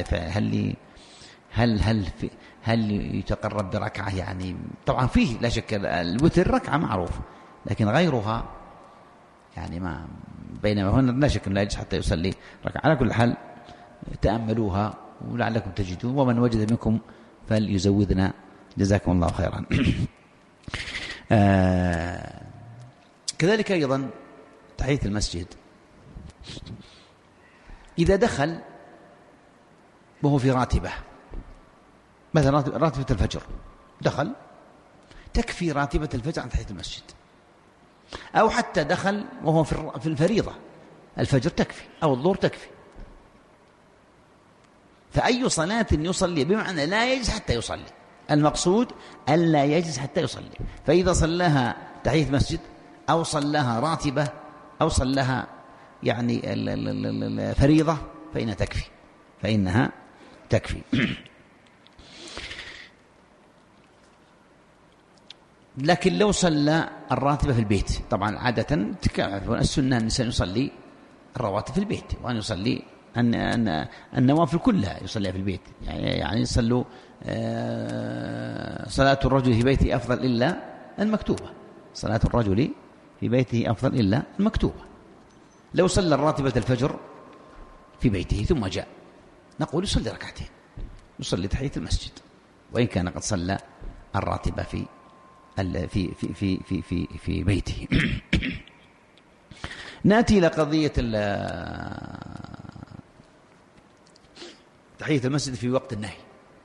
هل يتقرب بركعة؟ يعني طبعا فيه لا شك الوتر ركعة معروف، لكن غيرها يعني ما، بينما هنا لا شك لا يجلس حتى يصلي ركعة. على كل حال تأملوها ولعلكم تجدون، ومن وجد منكم فليزودنا، جزاكم الله خيرا. كذلك أيضا تحية المسجد، إذا دخل وهو في راتبة، مثلا راتبة الفجر، دخل تكفي راتبة الفجر عن تحية المسجد، أو حتى دخل وهو في الفريضة، الفجر تكفي أو الظهر تكفي. فأي صلاة يصلي بمعنى لا يجلس حتى يصلي، المقصود ألا يجلس حتى يصلي. فإذا صلاها تحية مسجد أو صلاها راتبة أو صلاها يعني فريضة فإنها تكفي. لكن لو صلى الراتبة في البيت، طبعا عادة السنة الإنسان يصلي الرواتب في البيت، وأن يصلي النوافل كلها يصليها في البيت، يعني يصلوا صلاة الرجل في بيته أفضل إلا المكتوبة، صلاة الرجل في بيته أفضل إلا المكتوبة. لو صلى الراتبة الفجر في بيته ثم جاء، نقول يصلي ركعتين، يصلي تحية المسجد، وإن كان قد صلى الراتبة في بيته. نأتي إلى قضية تحية المسجد في وقت النهي.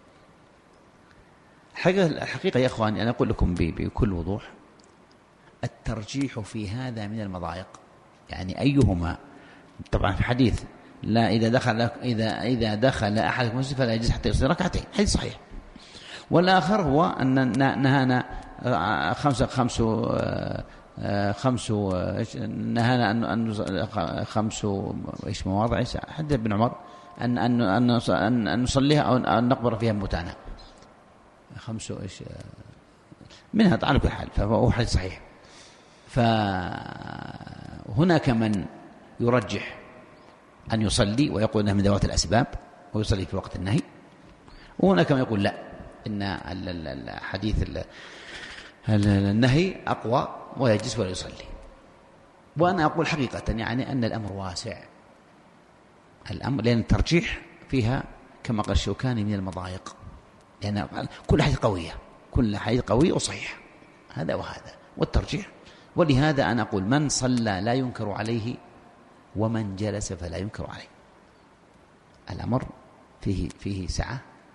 الحقيقة يا أخواني أنا أقول لكم بكل وضوح الترجيح في هذا من المضايق، يعني أيهما. طبعا في حديث لا إذا دخل أحدكم المسجد فلا يجلس حتى يصلي ركعتين، حديث صحيح. والآخر هو أن نهانا نهانا أن خمس إيش مواضع حدث ابن عمر أن نصليها أو أن نقبر فيها موتانا، خمس إيش منها على كل حال، فهو حديث صحيح. فهناك من يرجح أن يصلي ويقول أنها من ذوات الأسباب ويصلي في وقت النهي، وهناك من يقول لا، إن الحديث النهي أقوى ويجلس ولا يصلي. وأنا أقول حقيقة يعني أن الأمر واسع، الأمر لأن الترجيح فيها كما قال الشوكاني من المضايق، لأن كل حديث قوية، كل حديث قوي وصحيح، هذا وهذا والترجيح. ولهذا أنا أقول من صلى لا ينكر عليه ومن جلس فلا ينكر عليه. الأمر فيه سعة.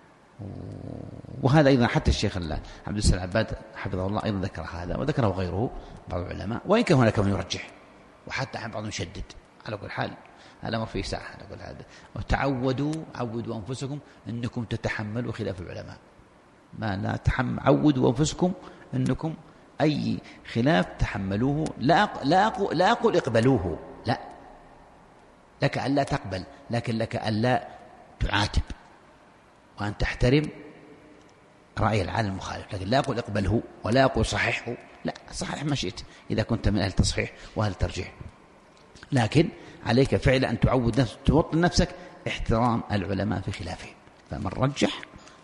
وهذا أيضا حتى الشيخ عبد السلام العباد حفظه الله أيضا ذكر هذا، وذكره غيره بعض العلماء، وإن كان هناك من يرجح وحتى بعضهم يشدد. على كل حال الأمر فيه سعة. على كل هذا عودوا أنفسكم أنكم تتحملوا خلاف العلماء، ما لا عودوا أنفسكم أنكم أي خلاف تحملوه. لا أقول اقبلوه، لا، لك ألا تقبل، لكن لك ألا تعاتب وأن تحترم رأي العالم المخالف. لكن لا أقول اقبله ولا أقول صححه، لا، صحح ما شئت إذا كنت من أهل التصحيح وأهل الترجيح، لكن عليك فعلا أن توطن نفسك احترام العلماء في خلافهم. فمن رجح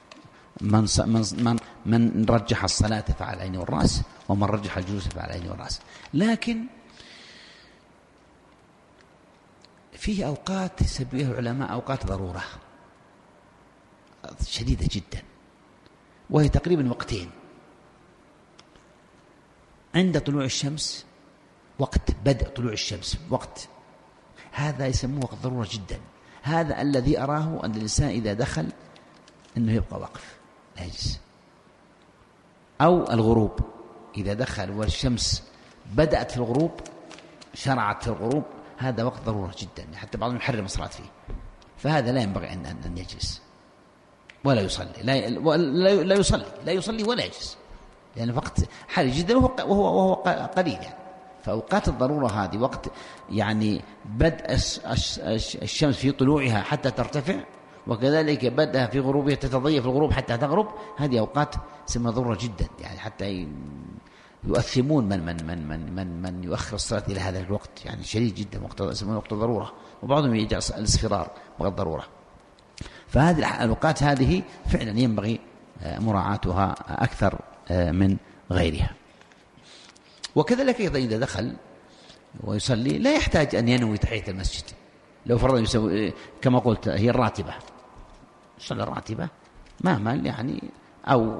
من رجح الصلاة فعلى العين والرأس، ومن رجح الجلوس فعلى العين والرأس. لكن فيه أوقات يسميها العلماء أوقات ضرورة شديدة جدا، وهي تقريبا وقتين: عند طلوع الشمس، وقت بدء طلوع الشمس، وقت هذا يسموه وقت ضرورة جدا. هذا الذي أراه أن الإنسان إذا دخل أنه يبقى واقف لا يجلس. أو الغروب، إذا دخل والشمس بدأت في الغروب، شرعت في الغروب، هذا وقت ضرورة جدا، حتى بعضهم يحرم الصلاة فيه. فهذا لا ينبغي أن يجلس ولا يصلي، لا يصلي ولا يجلس، لأن يعني وقت حرج جدا وهو قليل يعني. فأوقات الضرورة هذه وقت يعني بدء الشمس في طلوعها حتى ترتفع، وكذلك بدأها في غروبها تتضيق في الغروب حتى تغرب. هذه أوقات سمى ضرورة جدا، يعني حتى يؤثمون من يؤخر الصلاة إلى هذا الوقت، يعني شديد جدا، وقت الضرورة. وبعضهم يجعل الاصفرار وقت ضرورة. فهذه الأوقات هذه فعلا ينبغي مراعاتها أكثر من غيرها. وكذلك أيضا إذا دخل ويصلي لا يحتاج أن ينوي تحية المسجد. لو فرض يسوي كما قلت هي الراتبة، صلى الراتبة مهما يعني، أو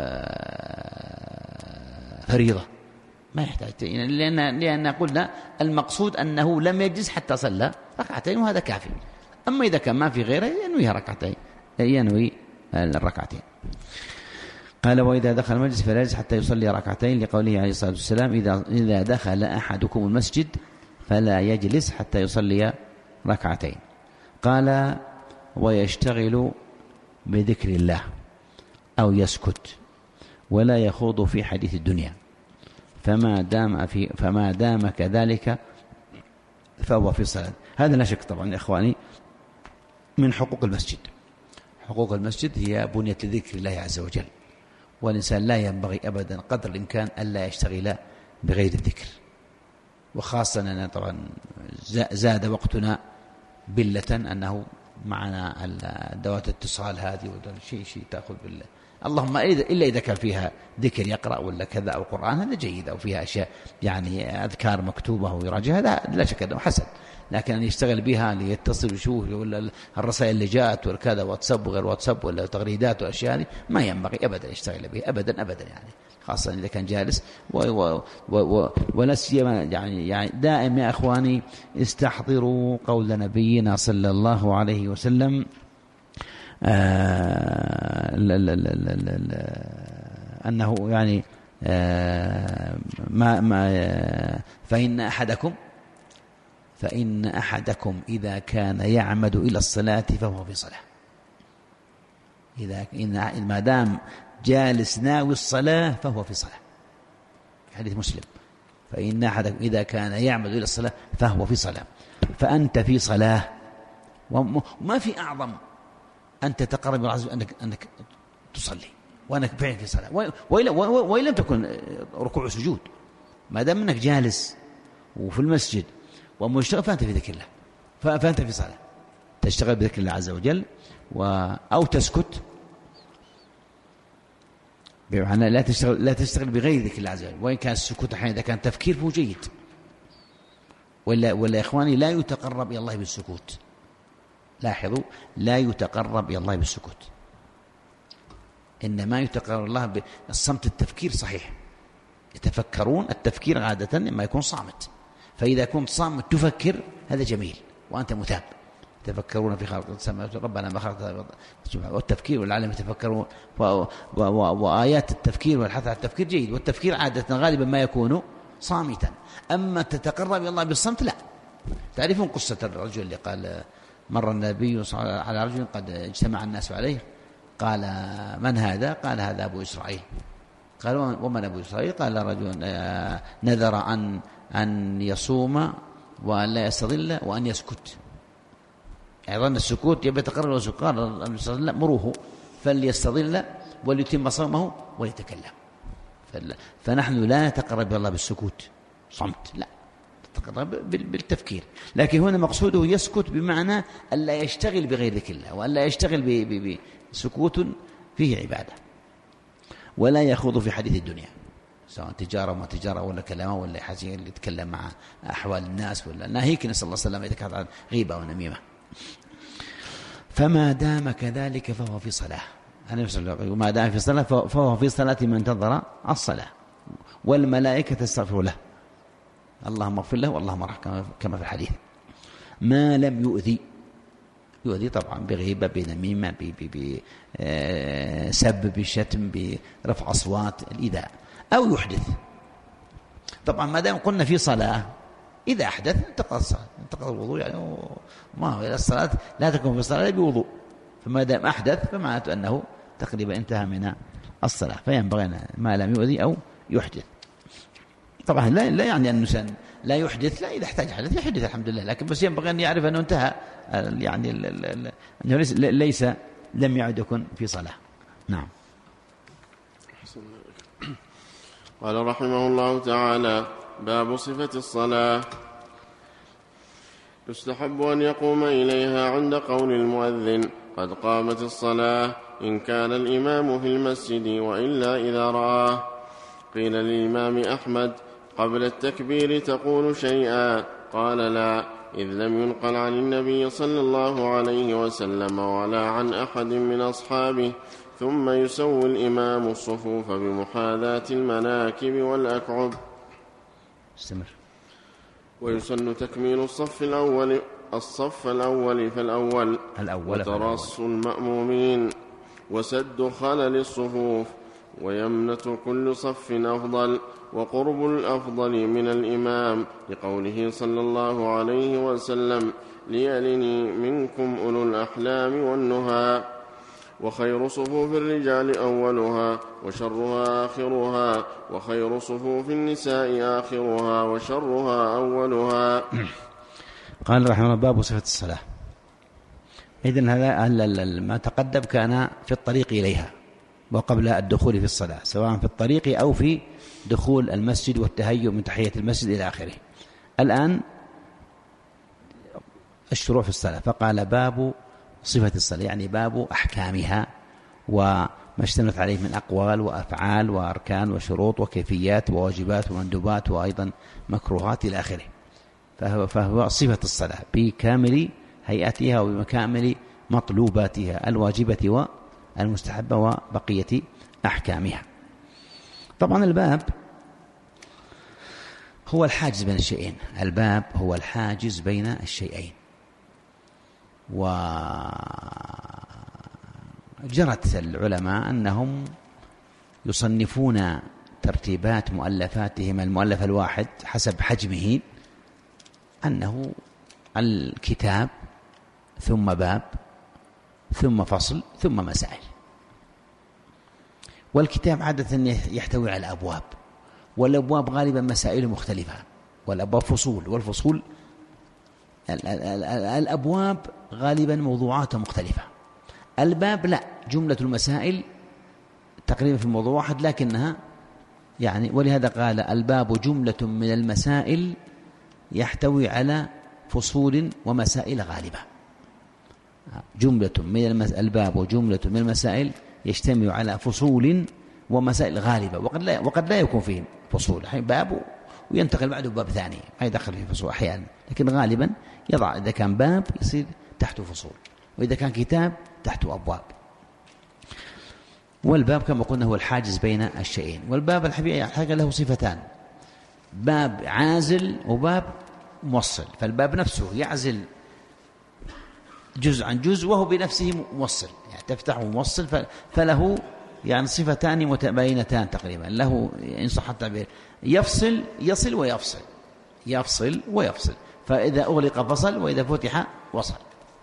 فريضة، ما يحتاج، لأن قلنا المقصود أنه لم يجلس حتى صلى ركعتين وهذا كافي. أما إذا كان ما في غيره ينويها ركعتين، ينوي الركعتين. قال: وإذا دخل المجلس فلا يجلس حتى يصلي ركعتين، لقوله عليه الصلاة والسلام: إذا دخل أحدكم المسجد فلا يجلس حتى يصلي ركعتين. قال: ويشتغل بذكر الله أو يسكت ولا يخوض في حديث الدنيا، فما دام كذلك فهو في صلاة. هذا لا شك طبعا يا إخواني من حقوق المسجد. حقوق المسجد هي بنية لذكر الله عز وجل، والإنسان لا ينبغي أبدا قدر الإمكان ألا يشتغل بغير الذكر. وخاصة أننا طبعا زاد وقتنا بلة أنه معنا دوات الاتصال هذه شيء تأخذ بالله. اللهم إلا إذا كان فيها ذكر يقرأ ولا كذا أو قرآن، هذا جيد، أو فيها أشياء يعني أذكار مكتوبة ويراجع، هذا لا شك أنه حسن. لكن أن يشتغل بها ليتصل ويشوف ولا الرسائل اللي جاءت والكذا، واتساب وغير واتساب ولا تغريدات والأشياء هذه، ما ينبغي أبدا يشتغل بها أبدا يعني، خاصة إذا كان جالس. ولا سيما يعني دائما يا أخواني استحضروا قول نبينا صلى الله عليه وسلم: أنه يعني فإن أحدكم إذا كان يعمد إلى الصلاة فهو في صلاة. ما دام جالس ناوي الصلاة فهو في صلاة. حديث مسلم: فإن أحدكم إذا كان يعمد إلى الصلاة فهو في صلاة. فأنت في صلاة، وما في أعظم أن تتقرب إلى الله أنك تصلي وأنك فعلا في صلاة، وإن لم تكن ركوع وسجود، ما دام أنك جالس وفي المسجد ومشتغل فأنت في ذكر الله، فأنت في صلاة، تشتغل بذكر الله عز وجل، أو تسكت، بمعنى لا تشتغل بغير ذكر الله عز وجل. وإن كان السكوت أحيانا إذا كان تفكير فهو جيد، ولا يا إخواني لا يتقرب إلى الله بالسكوت. لاحظوا، لا يتقرب إلى الله بالسكوت، إنما يتقرب الله بالصمت. التفكير صحيح، يتفكرون، التفكير عادة ما يكون صامت، فإذا كنت صامت تفكر هذا جميل وأنت مثاب. يتفكرون في خلق السماوات ربنا ما خلقت، والتفكير والعالم يتفكرون، وآيات التفكير والحث على التفكير جيد، والتفكير عادة غالبا ما يكون صامتا. أما تتقرب إلى الله بالصمت لا. تعرفون قصة الرجل اللي قال مر النبي صلى الله عليه وسلم على رجل قد اجتمع الناس عليه، قال: من هذا؟ قال: هذا أبو إسرائيل. قال: ومن أبو إسرائيل؟ قال: رجل نذر أن يصوم وأن لا يستظل وأن يسكت. يعني ظن السكوت يبي يتقرب إلى السكوت. قال النبي صلى الله عليه وسلم: مروه فليستظل وليتم صومه وليتكلم. فنحن لا نتقرب إلى الله بالسكوت صمت، لا، نتقرب بالتفكير. لكن هنا مقصوده يسكت بمعنى ألا يشتغل بغير ذكر الله، وألا يشتغل بسكوت فيه عبادة، ولا يخوض في حديث الدنيا، سواء تجارة وما تجارة ولا كلامه ولا حاجة اللي يتكلم مع أحوال الناس، ولا ناهيك نسأل الله السلامة إذا كانت عن غيبة ونميمة. فما دام كذلك فهو في صلاة. وما دام في صلاة فهو في صلاة من انتظر الصلاة، والملائكة تستغفر له، اللهم اغفر له واللهم ارحمه، كما في الحديث، ما لم يؤذي طبعا بغيبة، بنميمة، بسب، بشتم، برفع أصوات، الإيذاء، أو يحدث. طبعا ما دام قلنا في صلاة، إذا أحدث انتقض الوضوء، يعني ما هو إلى الصلاة لا تكون في الصلاة بوضوء، فما دام أحدث فمعناته أنه تقريبا انتهى من الصلاة، فينبغي ما لم يؤذي أو يحدث. طبعا لا يعني أن الإنسان لا يحدث، لا، إذا احتاج حدث يحدث الحمد لله، لكن بس ينبغي أن يعرف أنه انتهى، يعني أنه ليس لم يعد يكن في صلاة. نعم. قال رحمه الله تعالى: باب صفة الصلاة. يستحب أن يقوم إليها عند قول المؤذن: قد قامت الصلاة، إن كان الإمام في المسجد، وإلا إذا رآه. قيل للإمام أحمد: قبل التكبير تقول شيئا؟ قال: لا، إذ لم ينقل عن النبي صلى الله عليه وسلم ولا عن أحد من أصحابه. ثم يسوي الإمام الصفوف بمحاذاة المناكب والأكعب. استمر. ويسن تكميل الصف الأول فالأول، وترص المأمومين، وسد خلل الصفوف، ويمنة كل صف أفضل، وقرب الأفضل من الإمام، لقوله صلى الله عليه وسلم: ليلني منكم أولو الأحلام والنهى. وخير صفوف الرجال أولها، وشرها آخرها، وخير صفوف النساء آخرها، وشرها أولها. قال رحمه الله: باب صفة الصلاة. إذن هذا ما تقدم كان في الطريق إليها وقبل الدخول في الصلاة، سواء في الطريق أو في دخول المسجد والتهيؤ من تحية المسجد إلى آخره. الآن الشروع في الصلاة، فقال: باب صفة الصلاة، يعني باب أحكامها وما اشتملت عليه من أقوال وأفعال وأركان وشروط وكيفيات وواجبات ومندوبات وأيضا مكروهات إلى آخره. فهو صفة الصلاة بكامل هيئتها وبكامل مطلوباتها الواجبة والمستحبة وبقية أحكامها. طبعا الباب هو الحاجز بين الشيئين، الباب هو الحاجز بين الشيئين، جرت العلماء أنهم يصنفون ترتيبات مؤلفاتهم المؤلف الواحد حسب حجمه، أنه الكتاب ثم باب ثم فصل ثم مسائل. والكتاب عادة يحتوي على أبواب، والأبواب غالبا مسائل مختلفة، والأبواب فصول، والفصول الأبواب غالبا موضوعات مختلفة. الباب لا، جملة المسائل تقريبا في موضوع واحد، لكنها يعني ولهذا قال الباب جملة من المسائل يحتوي على فصول ومسائل غالبة. جملة من الباب جملة من المسائل يجتمع على فصول ومسائل غالبة، وقد لا يكون فيه فصول، باب وينتقل بعده باب ثاني ما يدخل فيه فصول أحيانا، لكن غالبا يضع إذا كان باب يصير تحته فصول، وإذا كان كتاب تحته أبواب. والباب كما قلنا هو الحاجز بين الشيئين. والباب الحقيقة له صفتان، باب عازل وباب موصل. فالباب نفسه يعزل جزء عن جزء وهو بنفسه موصل، يعني تفتحه موصل، فله يعني صفتان متباينتان تقريبا، له إن صح التعبير يصل ويفصل، يفصل ويفصل، فإذا أغلق فصل وإذا فتح وصل.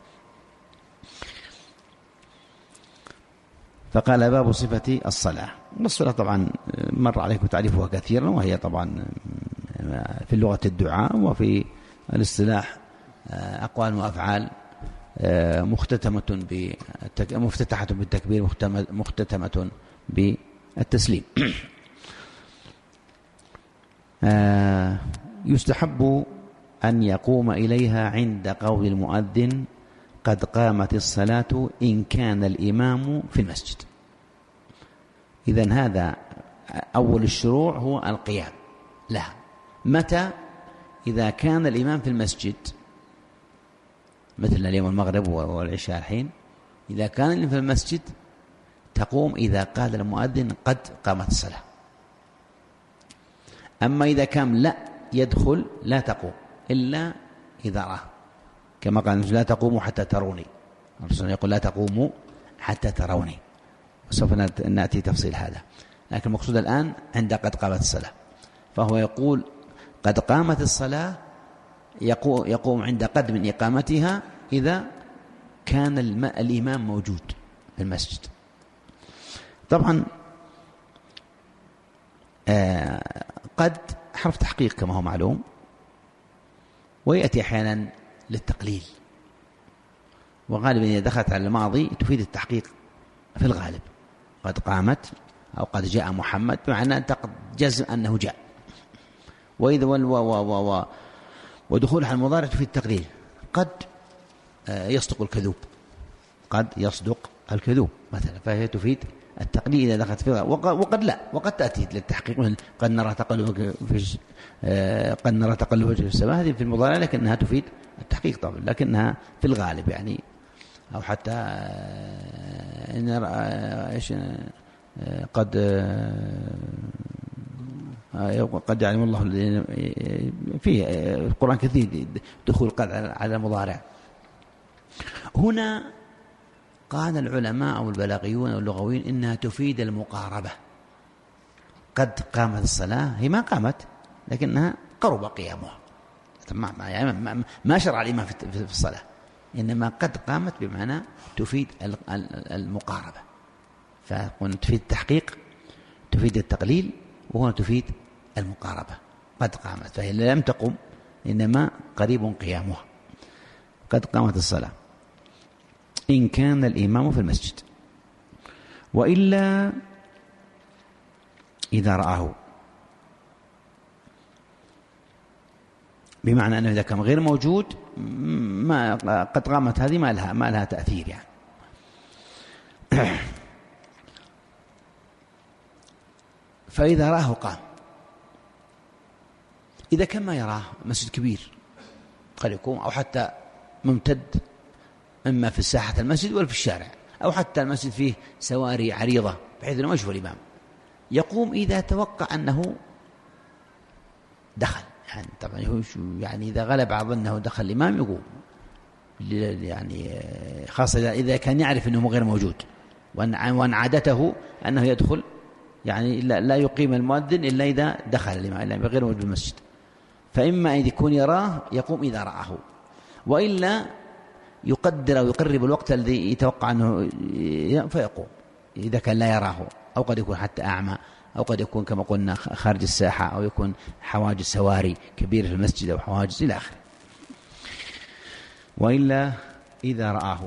فقال باب صفة الصلاة. والصلاة طبعا مر عليكم تعريفها كثيرا، وهي طبعا في اللغة الدعاء، وفي الاصطلاح أقوال وأفعال مفتتحة بالتكبير مختتمة بالتسليم. يستحب أن يقوم إليها عند قول المؤذن قد قامت الصلاة إن كان الإمام في المسجد. إذن هذا أول الشروع هو القيام لها. متى؟ إذا كان الإمام في المسجد، مثل اليوم المغرب والعشاء الحين، إذا كان الإمام في المسجد تقوم إذا قال المؤذن قد قامت الصلاة. أما إذا كان لا يدخل لا تقوم إلا إذا راه، كما قال لا تقوموا حتى تروني، الرسول يقول لا تقوموا حتى تروني، وسوف نأتي تفصيل هذا. لكن المقصود الآن عند قد قامت الصلاة، فهو يقول قد قامت الصلاة، يقوم عند قد من إقامتها إذا كان الإمام موجود في المسجد. طبعا قد حرف تحقيق كما هو معلوم، ويأتي أحيانا للتقليل، وغالبا إذا دخلت على الماضي تفيد التحقيق في الغالب، قد قامت أو قد جاء محمد، بمعنى أن جزم أنه جاء. وإذا ودخولها على المضارع تفيد التقليل، قد يصدق الكذوب، قد يصدق الكذوب مثلا، فهي تفيد التقليل إذا دخلت فيها. وقد لا، وقد تأتي للتحقيق، قد نرى تقلبك في السماء، هذه في المضارع لكنها تفيد التحقيق طبعا، لكنها في الغالب يعني، أو حتى قد يعلم الله في القرآن كثير دخول قد على المضارع. هنا قال العلماء أو البلاغيون أو اللغويين إنها تفيد المقاربة. قد قامت الصلاة، هي ما قامت لكنها قرب قيامها، يعني ما شرع الإمام في الصلاة، إنما قد قامت بمعنى تفيد المقاربة. فهنا تفيد التحقيق، تفيد التقليل، وهنا تفيد المقاربة. قد قامت، فهي لم تقم إنما قريب قيامها. قد قامت الصلاة إن كان الإمام في المسجد، وإلا إذا رآه، بمعنى أنه إذا كان غير موجود ما قد قامت هذه ما لها تأثير يعني. فإذا راه قام. إذا كان ما يراه، مسجد كبير قد يكون، أو حتى ممتد، إما في ساحة المسجد ولا في الشارع، أو حتى المسجد فيه سواري عريضة بحيث أنه ما يشوف الإمام، يقوم إذا توقع أنه دخل، يعني طبعا يعني إذا غلب على ظنه دخل الإمام يقوم، يعني خاصة إذا كان يعرف أنه غير موجود، وأن عادته أنه يدخل يعني لا يقيم المؤذن إلا إذا دخل الإمام، إلا بغير موجود بالمسجد. فإما أن يكون يراه يقوم إذا رآه، وإلا يقدر أو يقرب الوقت الذي يتوقع أنه فيقوم إذا كان لا يراه، أو قد يكون حتى أعمى، أو قد يكون كما قلنا خارج الساحة، أو يكون حواجز سواري كبيرة في المسجد أو حواجز إلى آخره. وإلا إذا رآه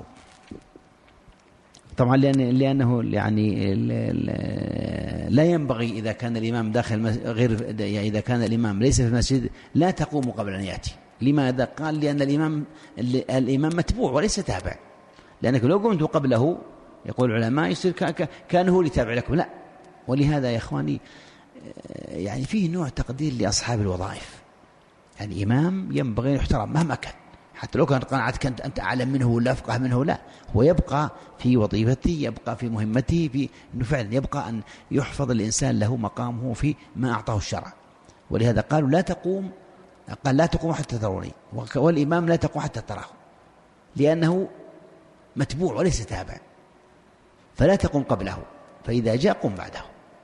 طبعا، لأنه يعني لا ينبغي إذا كان الإمام داخل غير يعني إذا كان الإمام ليس في المسجد لا تقوم قبل أن يأتي. لماذا؟ قال لأن الإمام متبوع وليس تابع، لأنك لو قمت قبله يقول العلماء يصير كان هو لتابع لكم، لا. ولهذا يا إخواني يعني فيه نوع تقدير لأصحاب الوظائف. يعني إمام ينبغي أن يحترم مهما كان، حتى لو كانت قناعتك أنت أعلم منه ولا أفقه منه، لا، هو يبقى في وظيفته، يبقى في مهمته، في أنه فعلا يبقى أن يحفظ الإنسان له مقامه في ما أعطاه الشرع. ولهذا قالوا قال لا تقوم حتى تروني، والإمام لا تقوم حتى تراه، لأنه متبوع وليس تابع، فلا تقوم قبله، فإذا جاء قم بعده.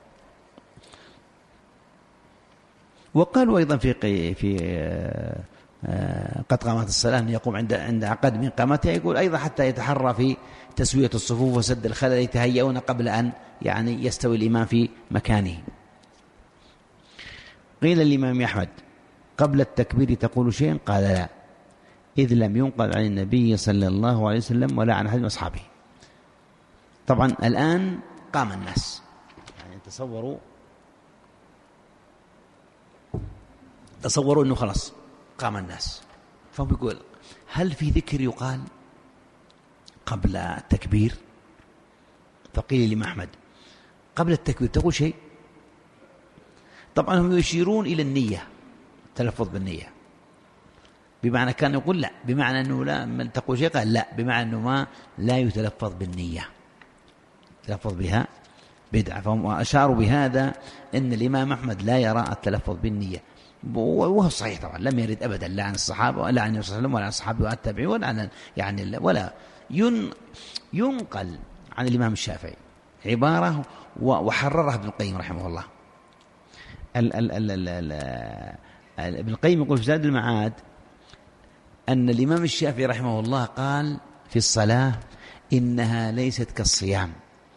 وقالوا أيضا في قد قامت الصلاة أن يقوم عند عقد من قامتها، يقول أيضا حتى يتحرى في تسوية الصفوف وسد الخلل، يتهيئون قبل أن يعني يستوي الإمام في مكانه. قيل للإمام أحمد قبل التكبير تقول شيئا؟ قال لا، إذ لم ينقل عن النبي صلى الله عليه وسلم ولا عن أحد من أصحابه. طبعا الآن قام الناس، يعني تصوروا أنه خلاص قام الناس، فهم يقول هل في ذكر يقال قبل التكبير؟ فقيل لي أحمد قبل التكبير تقول شيء؟ طبعا هم يشيرون إلى النية، تلفظ بالنية، بمعنى كان يقول لا، بمعنى أنه لا من تقول شيء، قال لا بمعنى أنه لا يتلفظ بالنية، تلفظ بها بدعة. فهم أشاروا بهذا أن الإمام أحمد لا يرى التلفظ بالنية، وهو صحيح طبعا، لم يرد أبدا لا عن الصحابة ولا عن النبي صلى الله عليه وسلم ولا عن الصحابة ولا التابعين ولا عن يعني ولا ينقل عن الإمام الشافعي عبارة وحررها ابن القيم رحمه الله. ابن القيم يقول في زاد المعاد أن الإمام الشافعي رحمه الله قال في الصلاة إنها ليست كالصيام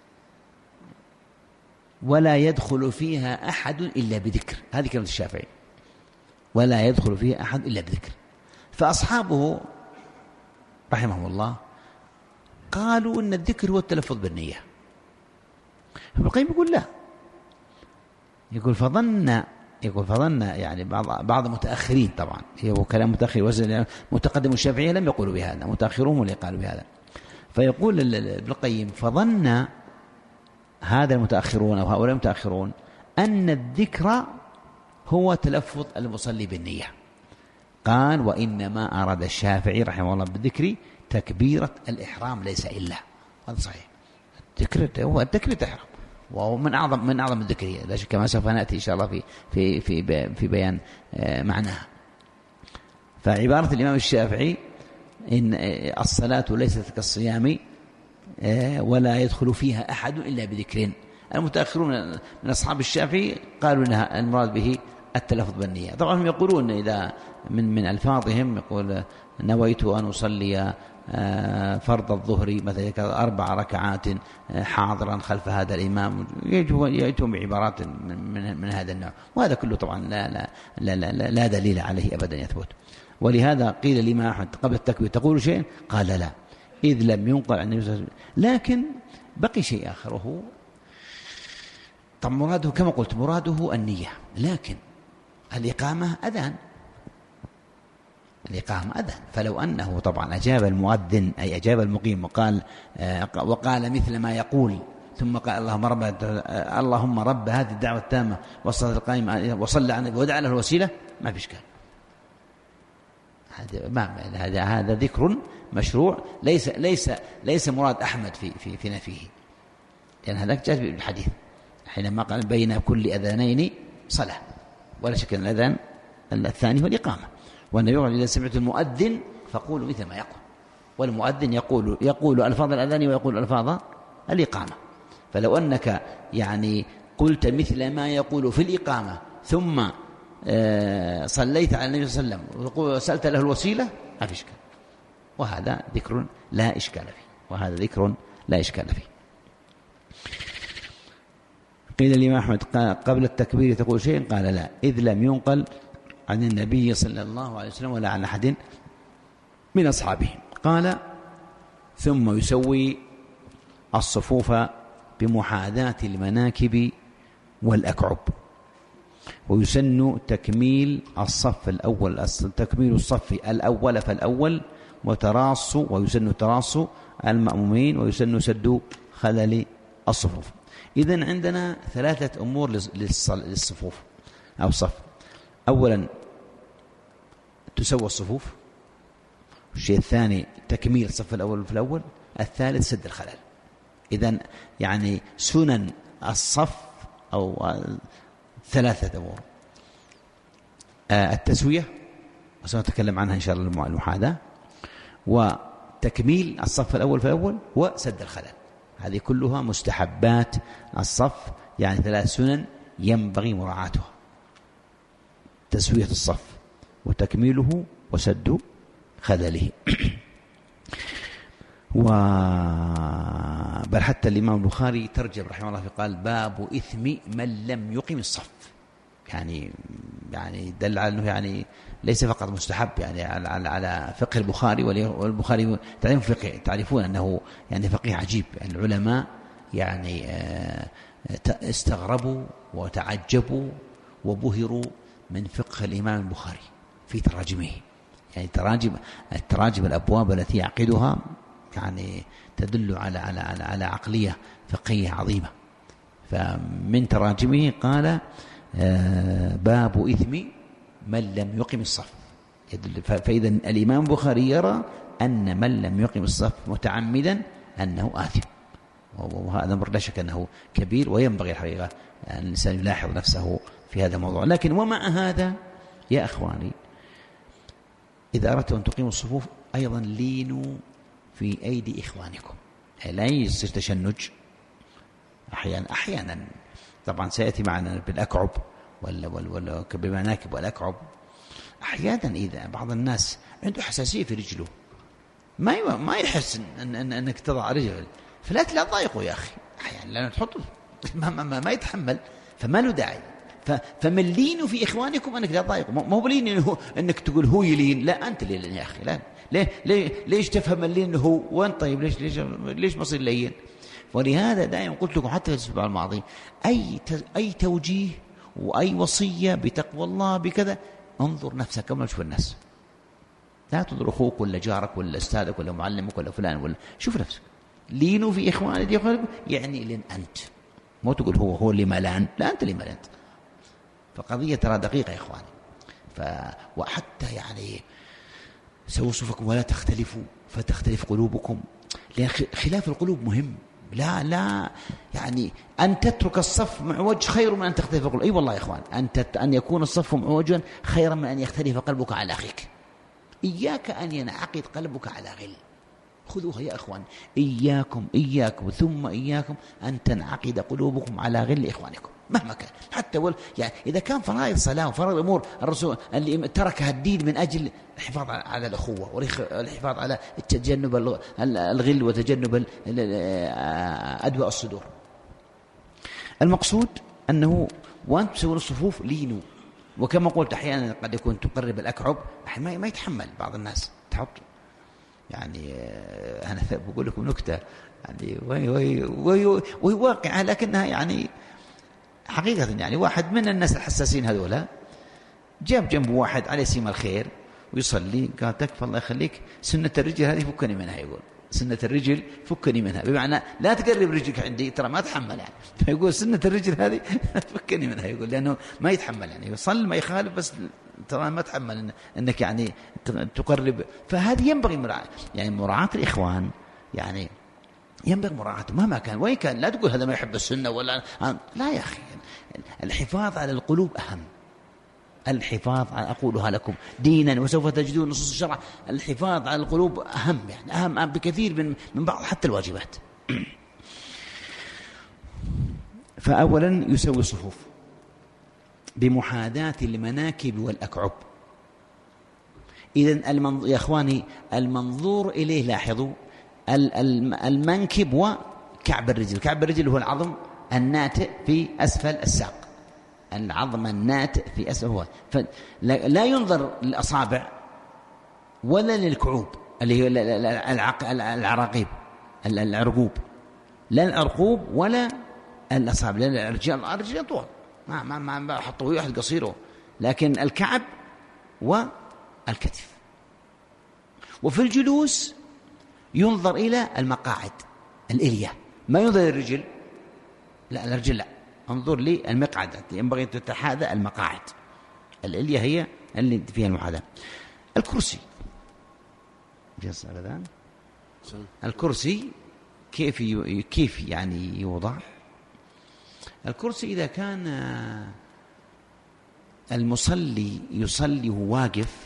ولا يدخل فيها أحد إلا بذكر، هذه كلمة الشافعي، ولا يدخل فيها أحد إلا بذكر. فأصحابه رحمهم الله قالوا إن الذكر هو التلفظ بالنية. ابن القيم يقول لا، يقول فظن يعني بعض المتأخرين، طبعا هو كلام متأخر، وزن متقدم الشافعية لم يقولوا بهذا، متأخرون اللي قالوا بهذا. فيقول ابن القيم فظن هذا المتأخرون أو هؤلاء المتأخرون أن الذكر هو تلفظ المصلي بالنية. قال وإنما أراد الشافعي رحمه الله بالذكر تكبيرة الإحرام ليس إلا، هذا صحيح، الذكر هو التكبيرة الإحرام، وهو من أعظم الذكر، لا شك كما سوف نأتي إن شاء الله في بيان معناها. فعبارة الإمام الشافعي إن الصلاة ليست كالصيام ولا يدخل فيها أحد إلا بذكر. المتأخرون من أصحاب الشافعي قالوا إنها المراد به التلفظ بالنية. طبعا هم يقولون إذا من ألفاظهم يقول نويت أن أصلي فرض الظهر مثلا 4 ركعات حاضرا خلف هذا الإمام، يأتون بعبارات من هذا النوع، وهذا كله طبعا لا دليل عليه أبدا يثبت. ولهذا قيل لما أحمد قبل التكبير تقول شيء؟ قال لا، إذ لم ينقل عن النبي صلى الله عليه وسلم. لكن بقي شيء آخر، وهو طبعا مراده كما قلت مراده النية، لكن الإقامة أذان، فلو أنه طبعا أجاب المؤذن أي أجاب المقيم وقال مثل ما يقول، ثم قال اللهم رب هذه الدعوة التامة والصلاة القائمة وصلى على النبي ودعا له الوسيلة، ما في إشكال. هذا ذكر مشروع، ليس مراد أحمد في نفيه، لأن هذا جاء بالحديث حينما قال بين كل أذانين صلاة، ولا شك أن الأذان الثاني هو الإقامة. والنبي قال إذا سمعت المؤذن فقولوا مثل ما يقول، والمؤذن يقول ألفاظ الأذان ويقول ألفاظ الإقامة. فلو أنك يعني قلت مثل ما يقول في الإقامة ثم صليت على النبي صلى الله عليه وسلم وسألت له الوسيلة ما في إشكال، وهذا ذكر لا إشكال فيه. قيل الإمام أحمد قبل التكبير تقول شيء؟ قال لا، إذ لم ينقل عن النبي صلى الله عليه وسلم ولا عن أحد من أصحابه. قال ثم يسوي الصفوف بمحاذاة المناكب والأكعب، ويسن تكميل الصف الأول فالأول ويسن تراص المأمومين، ويسن سد خلل الصفوف. إذن عندنا 3 أمور للصفوف أو الصف. أولا تسوى الصفوف، الشيء الثاني تكميل الصف الأول في الأول، الثالث سد الخلل. إذن يعني سنن الصف أو 3 أمور: التسوية وسنتكلم عنها إن شاء الله المحاذاة، وتكميل الصف الأول في الأول، وسد الخلل. هذه كلها مستحبات الصف، يعني 3 سنن ينبغي مراعاتها: تسوية الصف وتكميله وسد خلله. بل حتى الإمام البخاري ترجم رحمه الله قال: باب إثم من لم يقم الصف. يعني دل على أنه يعني ليس فقط مستحب، يعني على فقه البخاري، والبخاري تعرفون أنه يعني فقيه عجيب. يعني العلماء يعني استغربوا وتعجبوا وبهروا من فقه الإمام البخاري في تراجمه. يعني التراجم الأبواب التي يعقدها يعني تدل على عقلية فقهية عظيمة. فمن تراجمه قال: باب إثم من لم يقم الصف. فإذا الإمام البخاري يرى أن من لم يقم الصف متعمدا أنه آثم، وهذا أمر لا شك أنه كبير، وينبغي الحقيقة أن الإنسان يلاحظ نفسه في هذا الموضوع. لكن ومع هذا يا أخواني، إذا أردتم أن تقيموا الصفوف أيضا لينوا في أيدي إخوانكم. لا يصير تشنج. أحيانا طبعا سيأتي معنا بالأكعب ولا بالمناكب والأكعب. أحيانا إذا بعض الناس عنده حساسية في رجله، ما يحس أنك تضع رجل، فلا تضايقه يا أخي. أحيانا لا تحطه ما يتحمل، فما له داعي. فمن لينوا في إخوانكم أنك لا تضايقه. ما هو بلين أنك تقول هو يلين، لا أنت اللي يا أخي. لا ليش تفهم اللين هو وأنت؟ طيب ليش بصير لين؟ ولهذا دائما قلت لكم حتى في الأسبوع الماضي: أي توجيه وأي وصية بتقوى الله بكذا، انظر نفسك قبل ما تشوف الناس. لا تنظر أخوك ولا جارك ولا أستاذك ولا معلمك ولا فلان، ولا شوف نفسك. لينوا في إخوانكم، يعني لين أنت، مو تقول هو اللي ملان، لا أنت اللي ملانت. فقضية ترى دقيقة يا إخواني. وحتى يعني سووا صفكم ولا تختلفوا فتختلف قلوبكم، لأن خلاف القلوب مهم. لا يعني أن تترك الصف معوج خير من أن تختلف القلوب. أي والله يا إخوان، أن يكون الصف معوجا خيرا من أن يختلف قلبك على أخيك. إياك أن ينعقد قلبك على غل. خذوها يا أخوان، إياكم ثم إياكم أن تنعقد قلوبكم على غل إخوانكم مهما كان. حتى يعني إذا كان فرائض صلاة وفرائض أمور الرسول اللي تركها الدين من أجل الحفاظ على الأخوة والحفاظ على تجنب الغل وتجنب أدواء الصدور. المقصود أنه وأنت تسوون الصفوف لينوا. وكما قلت أحيانا قد يكون تقرب الأكعب، ما يتحمل بعض الناس تحط. يعني أنا بقول لكم نكتة يعني وهي واقعة، لكنها يعني حقيقة. يعني واحد من الناس الحساسين هذولا جاب جنبه واحد عليه سيم الخير ويصلي، قال: تكفى الله يخليك، سنة الرجل هذه فكني منها. يقول: سنة الرجل فكني منها، بمعنى لا تقرب رجلك عندي ترى ما تحمل يعني. فيقول سنة الرجل هذه فكني منها. يقول لأنه ما يتحمل، يعني يصلي ما يخالف، بس ترى ما تحمل أنك يعني تقرب. فهذه ينبغي مراعاة الإخوان، يعني ينبغي مراعاته مهما كان وين كان. لا تقول هذا ما يحب السنة ولا لا يا أخي. الحفاظ على القلوب أهم. الحفاظ على، أقولها لكم دينا وسوف تجدون نصوص الشرع، الحفاظ على القلوب أهم، يعني أهم بكثير من بعض حتى الواجبات. فأولا يسوي الصفوف بمحاذاة المناكب والأكعب. إذن يا أخواني المنظور إليه لاحظوا المنكب وكعب الرجل. كعب الرجل هو العظم الناتئ في أسفل الساق، العظم الناتئ في أسفل هو، فلا ينظر للأصابع ولا للكعوب اللي هي العراقيب العرقوب، لا العرقوب ولا الأصابع، لأن الرجال طول ما حطوا واحد قصيره، لكن الكعب والكتف. وفي الجلوس ينظر إلى المقاعد الإلية، ما ينظر للرجل، لا الرجل لا، انظر للمقعد، ينبغي تتحاذى المقاعد الإلية هي اللي فيها المحاذاة. الكرسي جلس الأذان، الكرسي كيف يعني يوضع؟ الكرسي إذا كان المصلي يصلي وهو واقف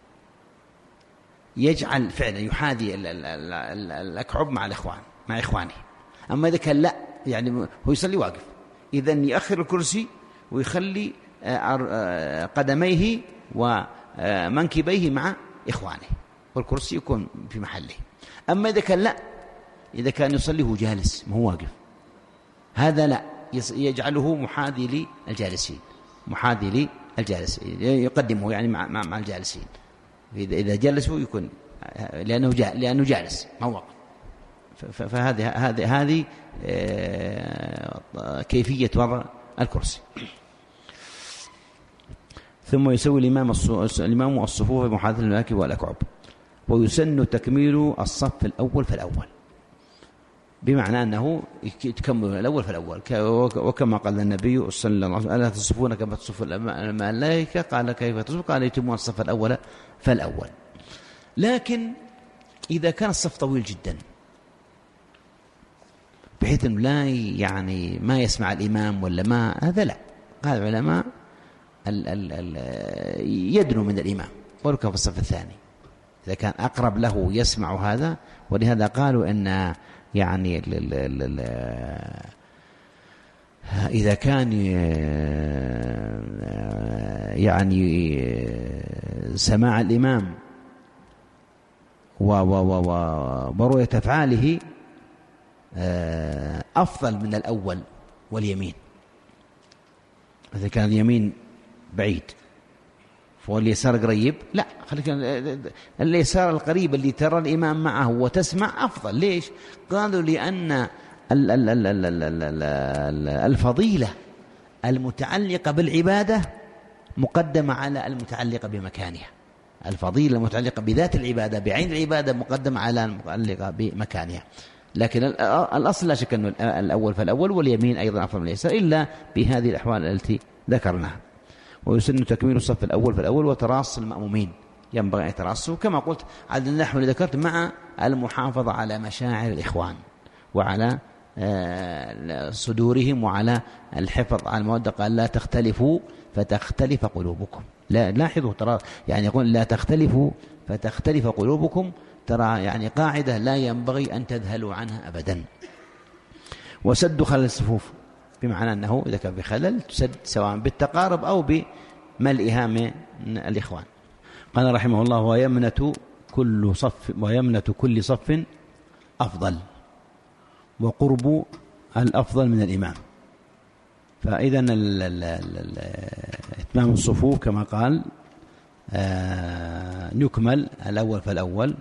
يجعل فعلا يحاذي الأكعب مع إخوانه. أما إذا كان لا، يعني هو يصلي واقف، إذن يأخر الكرسي ويخلي قدميه ومنكبيه مع إخوانه، والكرسي يكون في محله. أما إذا كان لا، إذا كان يصلي هو جالس ما هو واقف، هذا لا، يجعله محاذي للجالسين، محاذي للجالسين، يقدمه يعني مع الجالسين. إذا جلسوا يكون لأنه جالس ما هو واقف. فهذه كيفية وضع الكرسي. ثم يسوي الإمام الصفوف بمحاذاة المناكب والأكعب، ويسن تكميل الصف الأول فالأول، بمعنى أنه تكمل الأول فالأول، وكما قال النبي صلى الله عليه وسلم: ألا تصفون كما تصف الملائكة؟ قال: كيف تصف؟ قال: يتمون الصف الأول فالأول. لكن إذا كان الصف طويل جدا بحيث أنه لا يعني ما يسمع الإمام ولا ما، هذا لا، قال العلماء يدنو من الإمام ولكن في الصف الثاني إذا كان أقرب له يسمع هذا. ولهذا قالوا أن يعني إذا كان يعني سماع الإمام ورؤية أفعاله أفضل من الأول واليمين. إذا كان اليمين بعيد واليسار قريب، لا، خليك اليسار القريب اللي ترى الإمام معه وتسمع أفضل. ليش؟ قالوا لأن الفضيلة المتعلقة بالعبادة مقدمة على المتعلقة بمكانها. الفضيلة المتعلقة بذات العبادة بعين العبادة مقدمة على المتعلقة بمكانها. لكن الأصل لا شك أن الأول فالأول، واليمين أيضا أفضل من اليسار، إلا بهذه الأحوال التي ذكرناها. ويسن تكميل الصف الأول فالأول، وتراص المأمومين ينبغي أن يتراصوا كما قلت على النحو اللي ذكرت، مع المحافظة على مشاعر الإخوان وعلى صدورهم وعلى الحفظ على المودة. قال: لا تختلفوا فتختلف قلوبكم. لا، لاحظوا، ترى يعني يقول لا تختلفوا فتختلف قلوبكم، ترى يعني قاعدة لا ينبغي أن تذهلوا عنها أبدا. وسد خلل الصفوف، بمعنى أنه إذا كان بخلل تسد سواء بالتقارب أو بملئها من الإخوان. قال رحمه الله: ويمنة كل صف أفضل، وقرب الأفضل من الإمام. فإذا إتمام الصفوف كما قال نكمل الأول فالأول،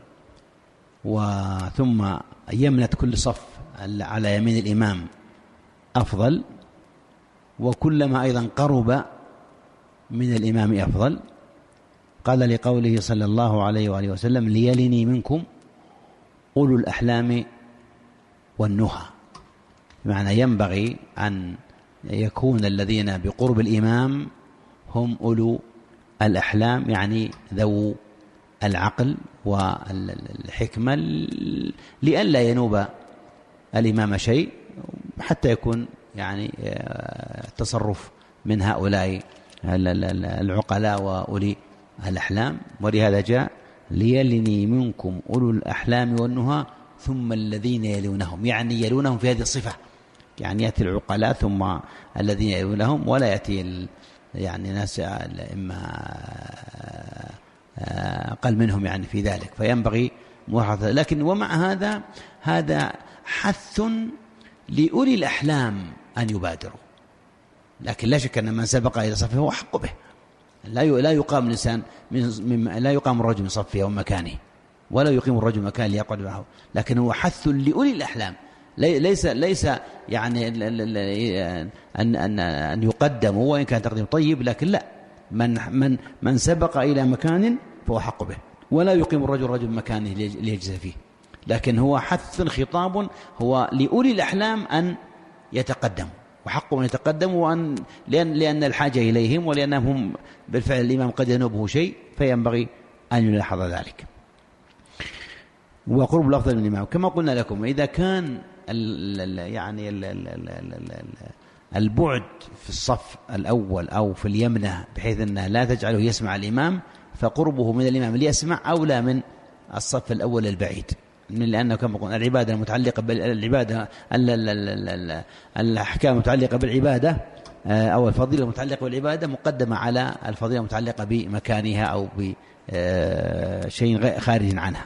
وثم يمنة كل صف على يمين الإمام أفضل، وكلما أيضا قرب من الإمام أفضل. قال لقوله صلى الله عليه وآله وسلم: ليلني منكم أولو الأحلام والنهى، بمعنى ينبغي أن يكون الذين بقرب الإمام هم أولو الأحلام، يعني ذو العقل والحكمة، لئلا ينوب الإمام شيء، حتى يكون يعني التصرف من هؤلاء العقلاء وأولي الأحلام. ولهذا جاء: ليلني منكم أولو الأحلام والنهى ثم الذين يلونهم، يعني يلونهم في هذه الصفة، يعني يأتي العقلاء ثم الذين يلونهم، ولا يأتي يعني ناس إما أقل منهم يعني في ذلك، فينبغي ملاحظة. لكن ومع هذا حث لأولي الأحلام أن يبادروا، لكن لا شك أن من سبق إلى صفه هو حق به. لا يقام الإنسان لا يقام الرجل من صفه أو مكانه، ولا يقيم الرجل مكان ليقعد معه، لكن هو حث لأولي الأحلام، ليس يعني أن يقدموا، وإن كان تقديم طيب، لكن لا، من سبق إلى مكان فهو حق به، ولا يقيم الرجل رجل مكانه ليجلس فيه، لكن هو حث خطاب هو لأولي الأحلام أن يتقدموا، وحقهم أن يتقدموا، لأن الحاجة إليهم، ولأنهم بالفعل الإمام قد ينوبه شيء، فينبغي أن يلاحظ ذلك. وقرب الأفضل من الإمام كما قلنا لكم. إذا كان يعني البعد في الصف الأول أو في اليمنة بحيث أنها لا تجعله يسمع الإمام، فقربه من الإمام ليسمع أولى من الصف الأول البعيد، لأنه كما قلنا العبادة المتعلقة بالعبادة، الأحكام المتعلقة بالعبادة أو الفضيلة المتعلقة بالعبادة مقدمة على الفضيلة المتعلقة بمكانها أو بشيء خارج عنها.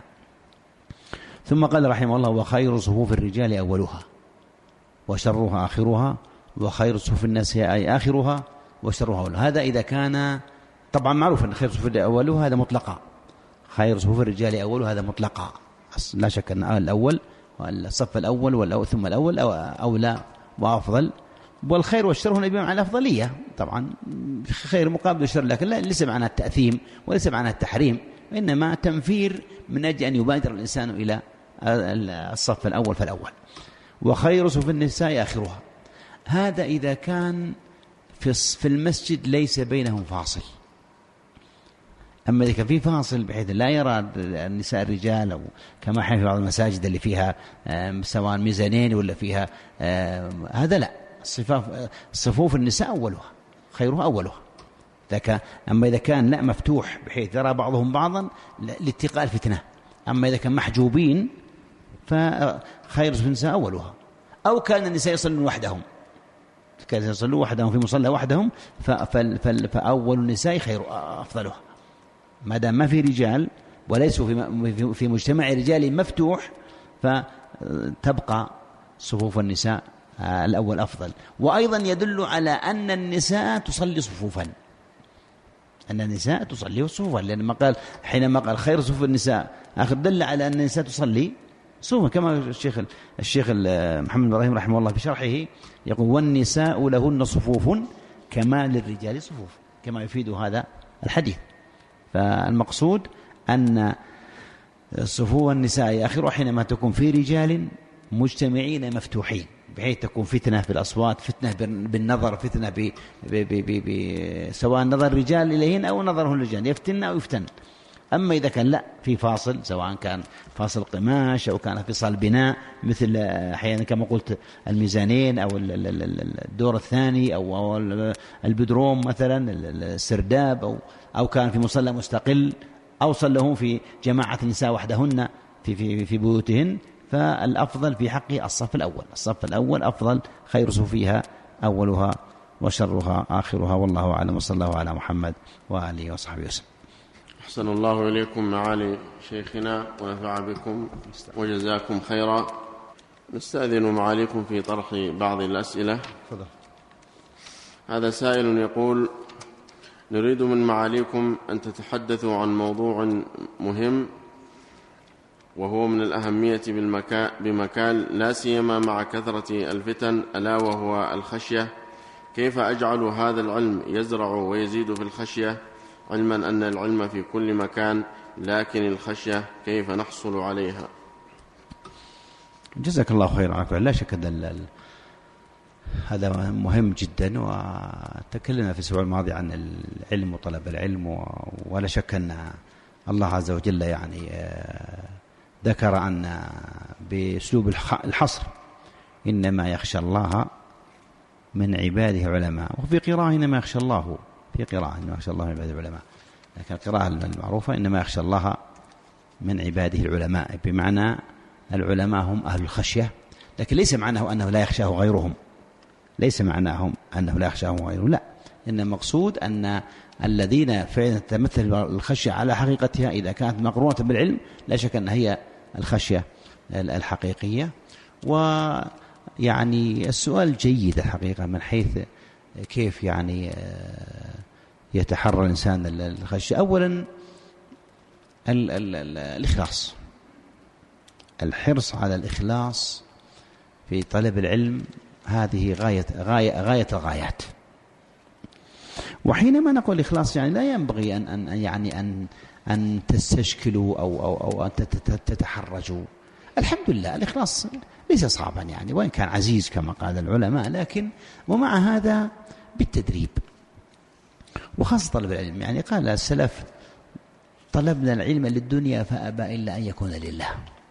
ثم قال رحمه الله: وخير صفوف الرجال أولها وشرها آخرها، وخير صفوف الناس أي آخرها وشرها أولها. هذا إذا كان طبعا معروف أن خير صفوف أولها هذا مطلقا، خير صفوف الرجال أولها هذا مطلقا، لا شك أن الأول والصف الأول ثم الأول أولى وأفضل. والخير والشر هنا بمعنى الأفضلية، طبعا خير مقابل الشر، لكن ليس معنى التأثيم وليس معنى التحريم، إنما تنفير من أجل أن يبادر الإنسان إلى الصف الأول فالأول. وخير صفوف النساء آخرها، هذا إذا كان في المسجد ليس بينهم فاصل. أما إذا كان في فاصل بحيث لا يرى النساء الرجال، أو كما حين في بعض المساجد اللي فيها سواء ميزانين ولا فيها هذا لا، صفوف النساء أولها، خيرها أولها. أما إذا كان لا مفتوح بحيث يرى بعضهم بعضا لاتقاء الفتنة، أما إذا كان محجوبين فخير صفوف النساء أولها. أو كان النساء يصلون وحدهم، كانوا يصلون وحدهم في مصلى وحدهم، فأول النساء خير أفضلها. ما دام ما في رجال وليسوا في مجتمع رجال مفتوح، فتبقى صفوف النساء الأول أفضل. وأيضا يدل على أن النساء تصلي صفوفا، أن النساء تصلي صفوفا، لأن حينما قال خير صفوف النساء آخر دل على أن النساء تصلي صفوفا، كما الشيخ محمد بن إبراهيم رحمه الله في شرحه يقول: والنساء لهن صفوف كما للرجال صفوف، كما يفيد هذا الحديث. فالمقصود أن صفوف النساء آخر حينما تكون في رجال مجتمعين مفتوحين، بحيث تكون فتنة في الأصوات، فتنة بالنظر، فتنة سواء نظر الرجال إليهن أو نظره الرجال، يفتن أو يفتن. أما إذا كان لا في فاصل، سواء كان فاصل قماش أو كان فاصل بناء، مثل أحيانا كما قلت الميزانين أو الدور الثاني أو البدروم مثلا، السرداب، أو كان في مصلى مستقل، أو صلهم في جماعة النساء وحدهن في بيوتهن، فالأفضل في حقه الصف الأول. الصف الأول أفضل، خير صفوفها أولها وشرها آخرها، والله أعلم. وصلى الله على محمد وآله وصحبه وسلم. أحسن الله إليكم معالي شيخنا ونفع بكم وجزاكم خيرا. نستأذن معاليكم في طرح بعض الأسئلة. فضل. هذا سائل يقول: نريد من معاليكم أن تتحدثوا عن موضوع مهم وهو من الأهمية بمكان، لا سيما مع كثرة الفتن، ألا وهو الخشية. كيف أجعل هذا العلم يزرع ويزيد في الخشية، علما أن العلم في كل مكان، لكن الخشية كيف نحصل عليها؟ جزاك الله خيرا. لا شك أن هذا مهم جدا، وتكلمنا في الأسبوع الماضي عن العلم وطلب العلم، ولا شك أن الله عز وجل يعني ذكر أن بأسلوب الحصر: إنما يخشى الله من عباده العلماء. وفي قراءة إنما يخشى الله، في قراءة إنما يخشى الله من عباده العلماء، لكن القراءة المعروفة إنما يخشى الله من عباده العلماء، بمعنى العلماء هم أهل الخشية، لكن ليس معناه أنه لا يخشاه غيرهم، ليس معناهم أنه لا يخشاهم غيره، لا، إن المقصود أن الذين فعلا تمثل الخشية على حقيقتها إذا كانت مقرونة بالعلم لا شك أن هي الخشية الحقيقية. ويعني السؤال جيد الحقيقة من حيث كيف يعني يتحرى الإنسان الخشية. أولا الإخلاص، الحرص على الإخلاص في طلب العلم، هذه غاية الغايات. وحينما نقول إخلاص يعني لا ينبغي أن تستشكلوا أو أن تتحرجوا. الحمد لله الإخلاص ليس صعبا يعني، وإن كان عزيز كما قال العلماء، لكن ومع هذا بالتدريب، وخاصة طلب العلم. يعني قال السلف: طلبنا العلم للدنيا فأبى إلا أن يكون لله.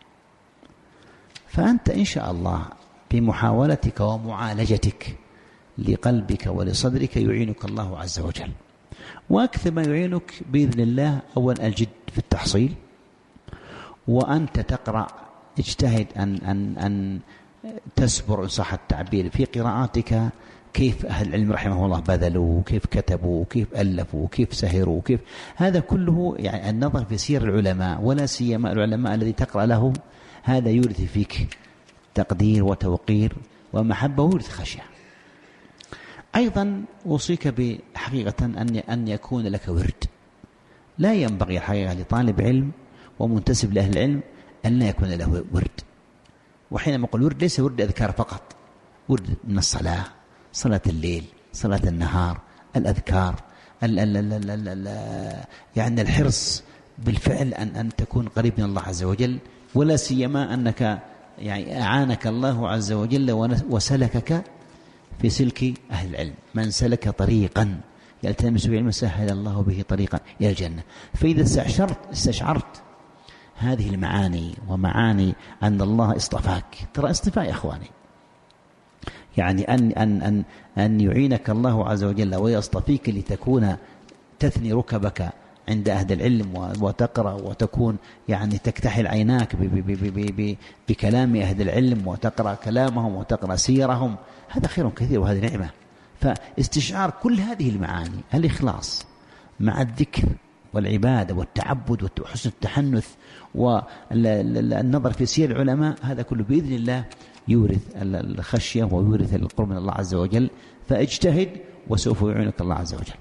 فأنت إن شاء الله بمحاولتك ومعالجتك لقلبك ولصدرك يعينك الله عز وجل. وأكثر ما يعينك بإذن الله أولا الجد في التحصيل، وأنت تقرأ، اجتهد أن تسبر إن صح التعبير في قراءاتك كيف أهل العلم رحمه الله بذلوا، كيف كتبوا، كيف ألفوا، كيف سهروا، كيف هذا كله. يعني النظر في سير العلماء، ولا سيما العلماء الذي تقرأ لهم، هذا يورث فيك تقدير وتوقير ومحبة ويورث خشية. أيضا أوصيك بحقيقة أن يكون لك ورد. لا ينبغي الحقيقة لطالب علم ومنتسب لأهل العلم أن لا يكون له ورد. وحينما أقول ورد ليس ورد أذكار فقط، ورد من الصلاة، صلاة الليل، صلاة النهار، الأذكار، يعني الحرص بالفعل أن تكون قريب من الله عز وجل، ولا سيما أنك يعني أعانك الله عز وجل وسلكك في سلك أهل العلم. من سلك طريقا يلتمس به علما سهل الله به طريقا إلى الجنة. فإذا استشعرت هذه المعاني ومعاني أن الله اصطفاك، ترى اصطفاء يا أخواني، يعني أن يعينك الله عز وجل ويصطفيك لتكون تثني ركبك عند أهل العلم وتقرأ وتكون يعني تكتحل عيناك بكلام أهل العلم وتقرأ كلامهم وتقرأ سيرهم، هذا خير كثير وهذه نعمة. فاستشعار كل هذه المعاني، الإخلاص مع الذكر والعبادة والتعبد وحسن التحنث والنظر في سير العلماء، هذا كله بإذن الله يورث الخشية ويورث القرب من الله عز وجل. فاجتهد وسوف يعينك الله عز وجل.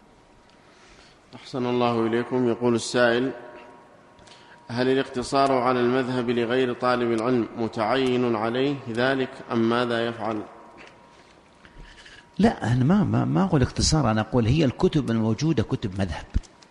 أحسن الله إليكم. يقول السائل: هل الاقتصار على المذهب لغير طالب العلم متعين عليه ذلك أم ماذا يفعل؟ لا، أنا ما أقول اقتصار، أنا أقول هي الكتب الموجودة كتب مذهب،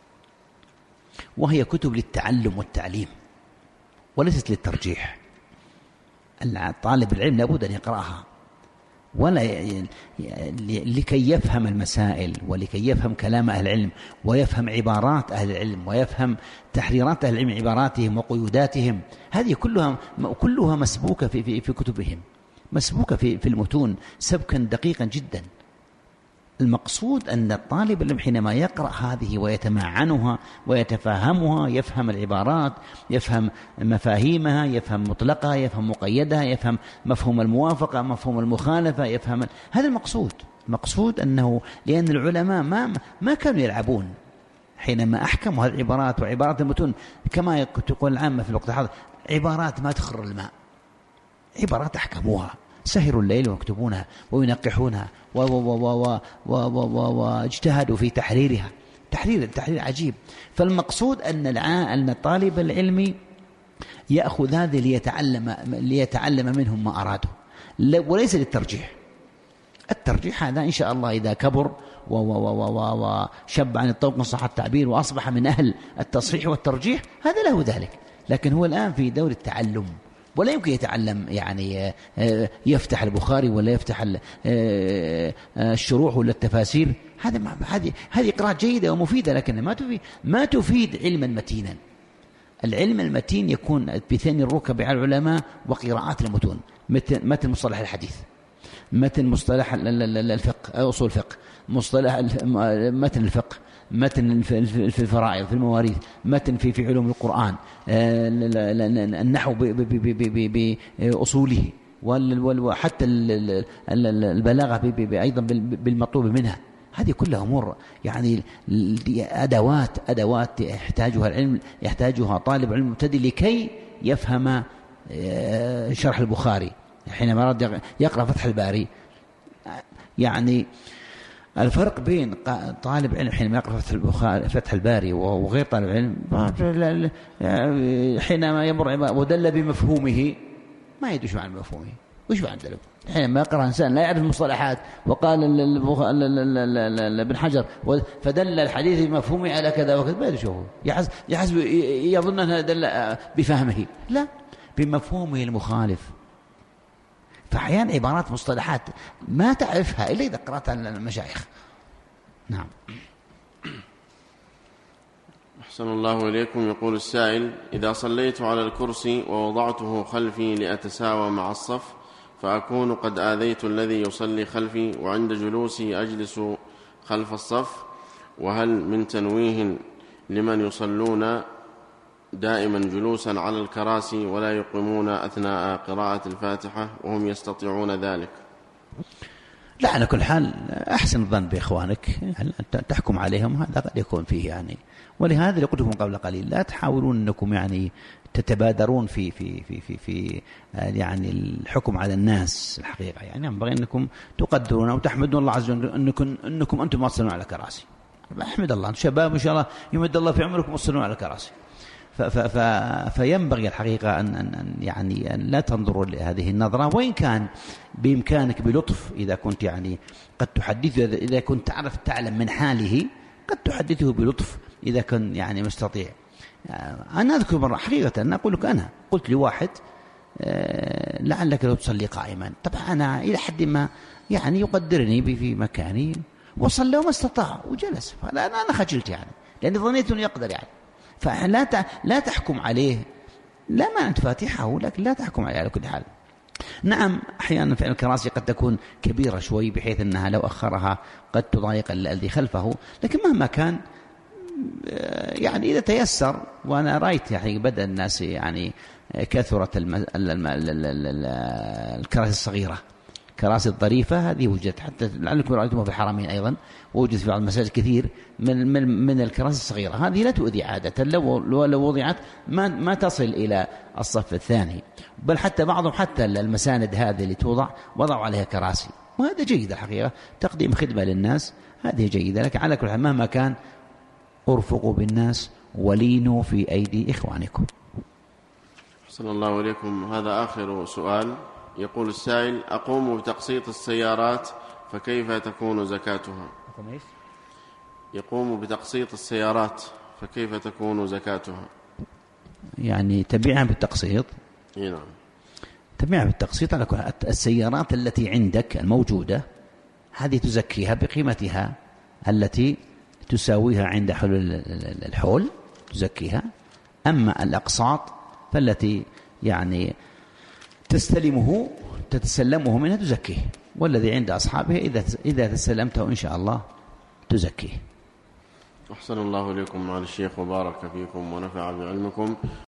وهي كتب للتعلم والتعليم وليست للترجيح. طالب العلم لابد أن يقرأها ولا لكي يفهم المسائل ولكي يفهم كلام أهل العلم ويفهم عبارات أهل العلم ويفهم تحريرات أهل العلم، عباراتهم وقيوداتهم، هذه كلها مسبوكة في كتبهم، مسبوكة في المتون سبكا دقيقا جدا. المقصود أن الطالب العلم حينما يقرأ هذه ويتمعنها ويتفهمها، يفهم العبارات، يفهم مفاهيمها، يفهم مطلقها، يفهم مقيدها، يفهم مفهوم الموافقة، مفهوم المخالفة، يفهم هذا المقصود. المقصود أنه لأن العلماء ما كانوا يلعبون حينما أحكموا هذه العبارات وعبارات المتون، كما تقول العامة في الوقت الحاضر، عبارات ما تخر الماء، عبارات أحكموها، سهروا الليل ويكتبونها وينقحونها واجتهدوا في تحريرها، تحرير عجيب. فالمقصود أن طالب العلم يأخذ هذه ليتعلم منهم ما أراده، وليس للترجيح. الترجيح هذا إن شاء الله إذا كبر وشب عن الطوق صح التعبير وأصبح من أهل التصحيح والترجيح، هذا له ذلك. لكن هو الآن في دور التعلم، ولا يمكن يتعلم يعني يفتح البخاري ولا يفتح الشروح ولا التفاسير. هذه قراءة جيدة ومفيدة، لكن ما تفيد علما متينا. العلم المتين يكون بثاني الركب على العلماء وقراءات المتون، متن مصطلح الحديث، متن مصطلح الفقه، أصول الفقه، مصطلح متن الفقه، متن في الفرائض، في المواريث، متن في علوم القرآن، النحو بأصوله، وحتى البلاغة أيضا بالمطلوب منها. هذه كلها أمور يعني أدوات يحتاجها طالب علم مبتدئ لكي يفهم شرح البخاري. حينما أراد يقرأ فتح الباري، يعني الفرق بين طالب علم حينما يقرأ فتح الباري وغير طالب علم، حينما يمر ودل بمفهومه ما يدري شو عن مفهومه وش بعد ذلك. حينما يقرأ إنسان لا يعرف المصطلحات وقال ابن حجر فدل الحديث بمفهومه على كذا وكذا، ما يدري شو هو، يحسب يظن أنه دل بفهمه، لا، بمفهومه المخالف. فأحيانا عبارات مصطلحات ما تعرفها إلا إذا قرأتها المشايخ. نعم. أحسن الله إليكم. يقول السائل: إذا صليت على الكرسي ووضعته خلفي لأتساوى مع الصف، فأكون قد آذيت الذي يصلي خلفي، وعند جلوسي أجلس خلف الصف، وهل من تنويه لمن يصلون دائما جلوسا على الكراسي ولا يقيمون أثناء قراءة الفاتحة وهم يستطيعون ذلك؟ لا، على كل حال أحسن الظن بإخوانك، تحكم عليهم هذا قد يكون فيه يعني. ولهذا قلت لكم قبل قليل لا تحاولون أنكم يعني تتبادرون في يعني الحكم على الناس الحقيقة. يعني ينبغي أنكم تقدرون وتحمدون الله عز وجل أنكم أنتم ما تصلون على كراسي. أحمد الله، أنتم شباب إن شاء الله يمد الله في عمركم وتصلون على كراسي. فينبغي الحقيقة أن لا تنظروا لهذه النظرة، وإن كان بإمكانك بلطف إذا كنت يعني قد تحدثه، إذا كنت تعلم من حاله قد تحدثه بلطف إذا كان يعني مستطيع. أنا أذكر مرة حقيقة أنا أقول لك، أنا قلت لواحد لعلك لو تصلي قائما. طبعا أنا إلى حد ما يعني يقدرني في مكاني وصلى وما استطاع وجلس، فأنا خجلت يعني لأني ظنيت أنه يقدر يعني. فلا تحكم عليه، لا ما أنت فاتحه، لكن لا تحكم عليه على كل حال. نعم أحيانا فعل الكراسي قد تكون كبيرة شوي بحيث أنها لو أخرها قد تضايق الذي خلفه، لكن مهما كان يعني إذا تيسر. وأنا رأيت يعني بدأ الناس يعني كثرة الكراسي الصغيرة، كراسي الظريفة هذه وجدت، حتى لعلكم رأيتموها في الحرمين أيضا، ووجد في بعض المساجد كثير من الكراسي الصغيرة. هذه لا تؤذي عادة، لو وضعت ما تصل إلى الصف الثاني، بل حتى بعضهم حتى المساند هذه اللي توضع وضعوا عليها كراسي، وهذا جيد الحقيقة، تقديم خدمة للناس هذه جيدة. لكن على كل حال مهما كان ارفقوا بالناس ولينوا في أيدي إخوانكم. صلى الله عليكم. هذا آخر سؤال. يقول السائل: أقوم بتقسيط السيارات فكيف تكون زكاتها؟ يقوم بتقسيط السيارات فكيف تكون زكاتها؟ يعني تبيعها بالتقسيط. نعم، تبيعها بالتقسيط على كل السيارات التي عندك الموجودة هذه تزكيها بقيمتها التي تساويها عند حلول الحول، تزكيها. أما الأقساط فالتي يعني تتسلمه منها تزكيه، والذي عند أصحابه إذا تسلمته إن شاء الله تزكيه. أحسن الله إليكم مع الشيخ وبارك فيكم ونفع بعلمكم.